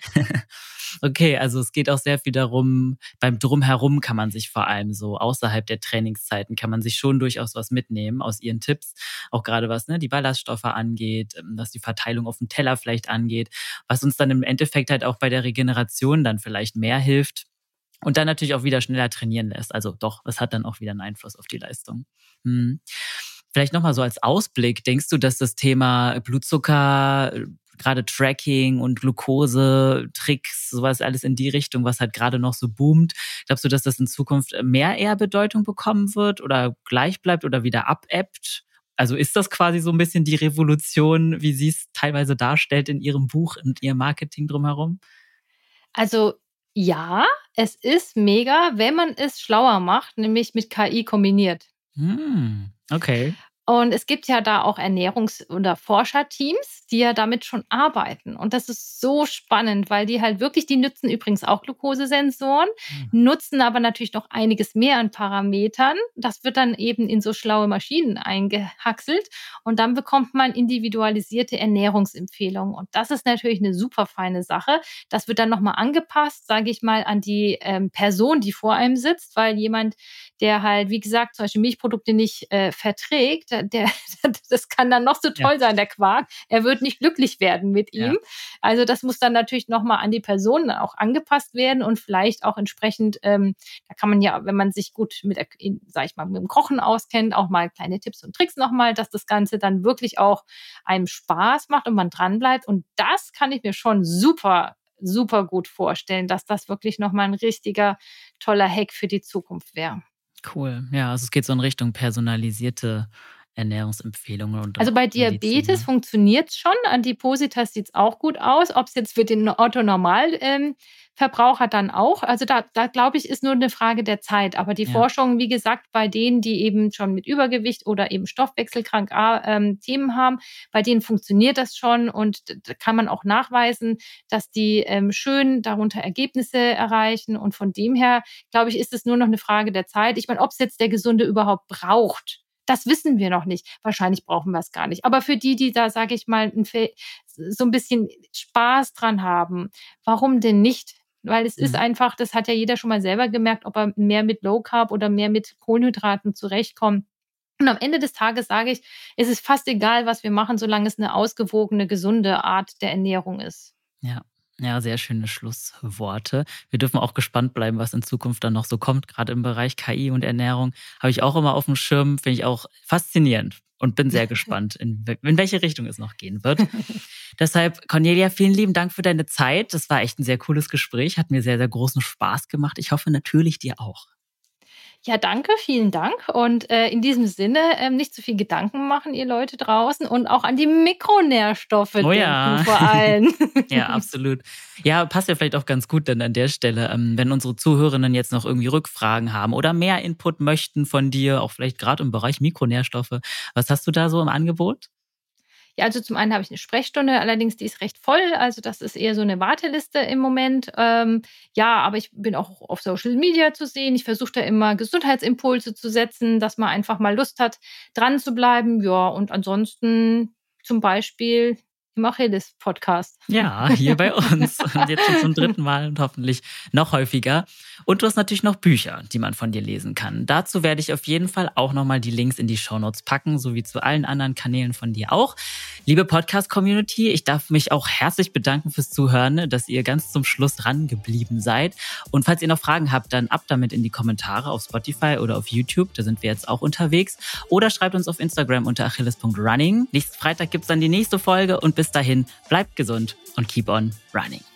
Okay, also es geht auch sehr viel darum, beim Drumherum kann man sich vor allem so außerhalb der Trainingszeiten kann man sich schon durchaus was mitnehmen aus ihren Tipps, auch gerade was, ne, die Ballaststoffe angeht, was die Verteilung auf dem Teller vielleicht angeht, was uns dann im Endeffekt halt auch bei der Regeneration dann vielleicht mehr hilft. Und dann natürlich auch wieder schneller trainieren lässt. Also doch, es hat dann auch wieder 'n Einfluss auf die Leistung. Mhm. Vielleicht noch mal so als Ausblick, denkst du, dass das Thema Blutzucker, grade Tracking und Glukose, Tricks, so was alles in die Richtung, was halt grade noch so boomt, glaubst du, dass das in Zukunft mehr eher Bedeutung bekommen wird oder gleich bleibt oder wieder abebbt? Also, ist das quasi so 'n bisschen die Revolution, wie sie's teilweise darstellt in ihrem Buch und ihrem Marketing drumherum? Also, ja, es ist mega, wenn man es schlauer macht, nämlich mit KI kombiniert. Okay. Und es gibt ja da auch Ernährungs- oder Forscherteams, die ja damit schon arbeiten. Und das ist so spannend, weil die halt wirklich, die nutzen übrigens auch Glukosesensoren, Mhm. nutzen aber natürlich noch einiges mehr an Parametern. Das wird dann eben in so schlaue Maschinen eingehackselt und dann bekommt man individualisierte Ernährungsempfehlungen. Und das ist natürlich eine super feine Sache. Das wird dann nochmal angepasst, sage ich mal, an die Person, die vor einem sitzt, weil jemand, der halt, wie gesagt, zum Beispiel Milchprodukte nicht verträgt, das kann dann noch so Ja, toll sein, der Quark. Er wird nicht glücklich werden mit ja. ihm. Also das muss dann natürlich nochmal an die Person auch angepasst werden und vielleicht auch entsprechend, da kann man ja, wenn man sich gut mit, sag ich mal, mit dem Kochen auskennt, auch mal kleine Tipps und Tricks nochmal, dass das Ganze dann wirklich auch einem Spaß macht und man dranbleibt. Und das kann ich mir schon super, super gut vorstellen, dass das wirklich nochmal ein richtiger toller Hack für die Zukunft wäre. Cool. Ja, also es geht so in Richtung personalisierte Ernährungsempfehlungen und Also, auch bei Medizin, Diabetes ne? funktioniert's schon. Adipositas sieht's auch gut aus. Ob's jetzt für den Otto Normal Verbraucher dann auch, also, da glaube ich, ist nur 'ne Frage der Zeit. Aber die Ja, Forschung, wie gesagt, bei denen, die eben schon mit Übergewicht oder eben Stoffwechselkrank Themen haben, bei denen funktioniert das schon und da kann man auch nachweisen, dass die, schön darunter Ergebnisse erreichen. Und von dem her, glaube ich, ist es nur noch 'ne Frage der Zeit. Ich meine, ob's jetzt der Gesunde überhaupt braucht, das wissen wir noch nicht. Wahrscheinlich brauchen wir es gar nicht. Aber für die, die da, sage ich mal, 'n Fe so 'n bisschen Spaß dran haben, warum denn nicht? Weil es ist mhm. einfach, das hat ja jeder schon mal selber gemerkt, ob er mehr mit Low Carb oder mehr mit Kohlenhydraten zurechtkommt. Und am Ende des Tages sage ich, es ist fast egal, was wir machen, solange es 'ne ausgewogene, gesunde Art der Ernährung ist. Ja. Ja, sehr schöne Schlussworte. Wir dürfen auch gespannt bleiben, was in Zukunft dann noch so kommt. Gerade im Bereich KI und Ernährung habe ich auch immer auf dem Schirm, finde ich auch faszinierend und bin sehr gespannt, in welche Richtung es noch gehen wird. Deshalb, Cornelia, vielen lieben Dank für deine Zeit. Das war echt ein sehr cooles Gespräch, hat mir sehr, sehr großen Spaß gemacht. Ich hoffe natürlich dir auch. Ja, danke, vielen Dank. Und in diesem Sinne nicht zu viel Gedanken machen, ihr Leute draußen, und auch an die Mikronährstoffe Oh denken ja. vor allem. Ja, absolut. Ja, passt ja vielleicht auch ganz gut dann an der Stelle, wenn unsere Zuhörerinnen jetzt noch irgendwie Rückfragen haben oder mehr Input möchten von dir, auch vielleicht gerade im Bereich Mikronährstoffe. Was hast du da so im Angebot? Ja, also zum einen habe ich eine Sprechstunde, allerdings die ist recht voll. Also das ist eher so eine Warteliste im Moment. Ja, aber ich bin auch auf Social Media zu sehen. Ich versuche da immer Gesundheitsimpulse zu setzen, dass man einfach mal Lust hat, dran zu bleiben. Ja, und ansonsten zum Beispiel im Achilles-Podcast. Ja, hier bei uns. Und jetzt schon zum dritten Mal und hoffentlich noch häufiger. Und du hast natürlich noch Bücher, die man von dir lesen kann. Dazu werde ich auf jeden Fall auch nochmal die Links in die Shownotes packen, sowie zu allen anderen Kanälen von dir auch. Liebe Podcast-Community, ich darf mich auch herzlich bedanken fürs Zuhören, dass ihr ganz zum Schluss dran geblieben seid. Und falls ihr noch Fragen habt, dann ab damit in die Kommentare auf Spotify oder auf YouTube. Da sind wir jetzt auch unterwegs. Oder schreibt uns auf Instagram unter achilles.running. Nächsten Freitag gibt's dann die nächste Folge und bis dahin bleibt gesund und keep on running.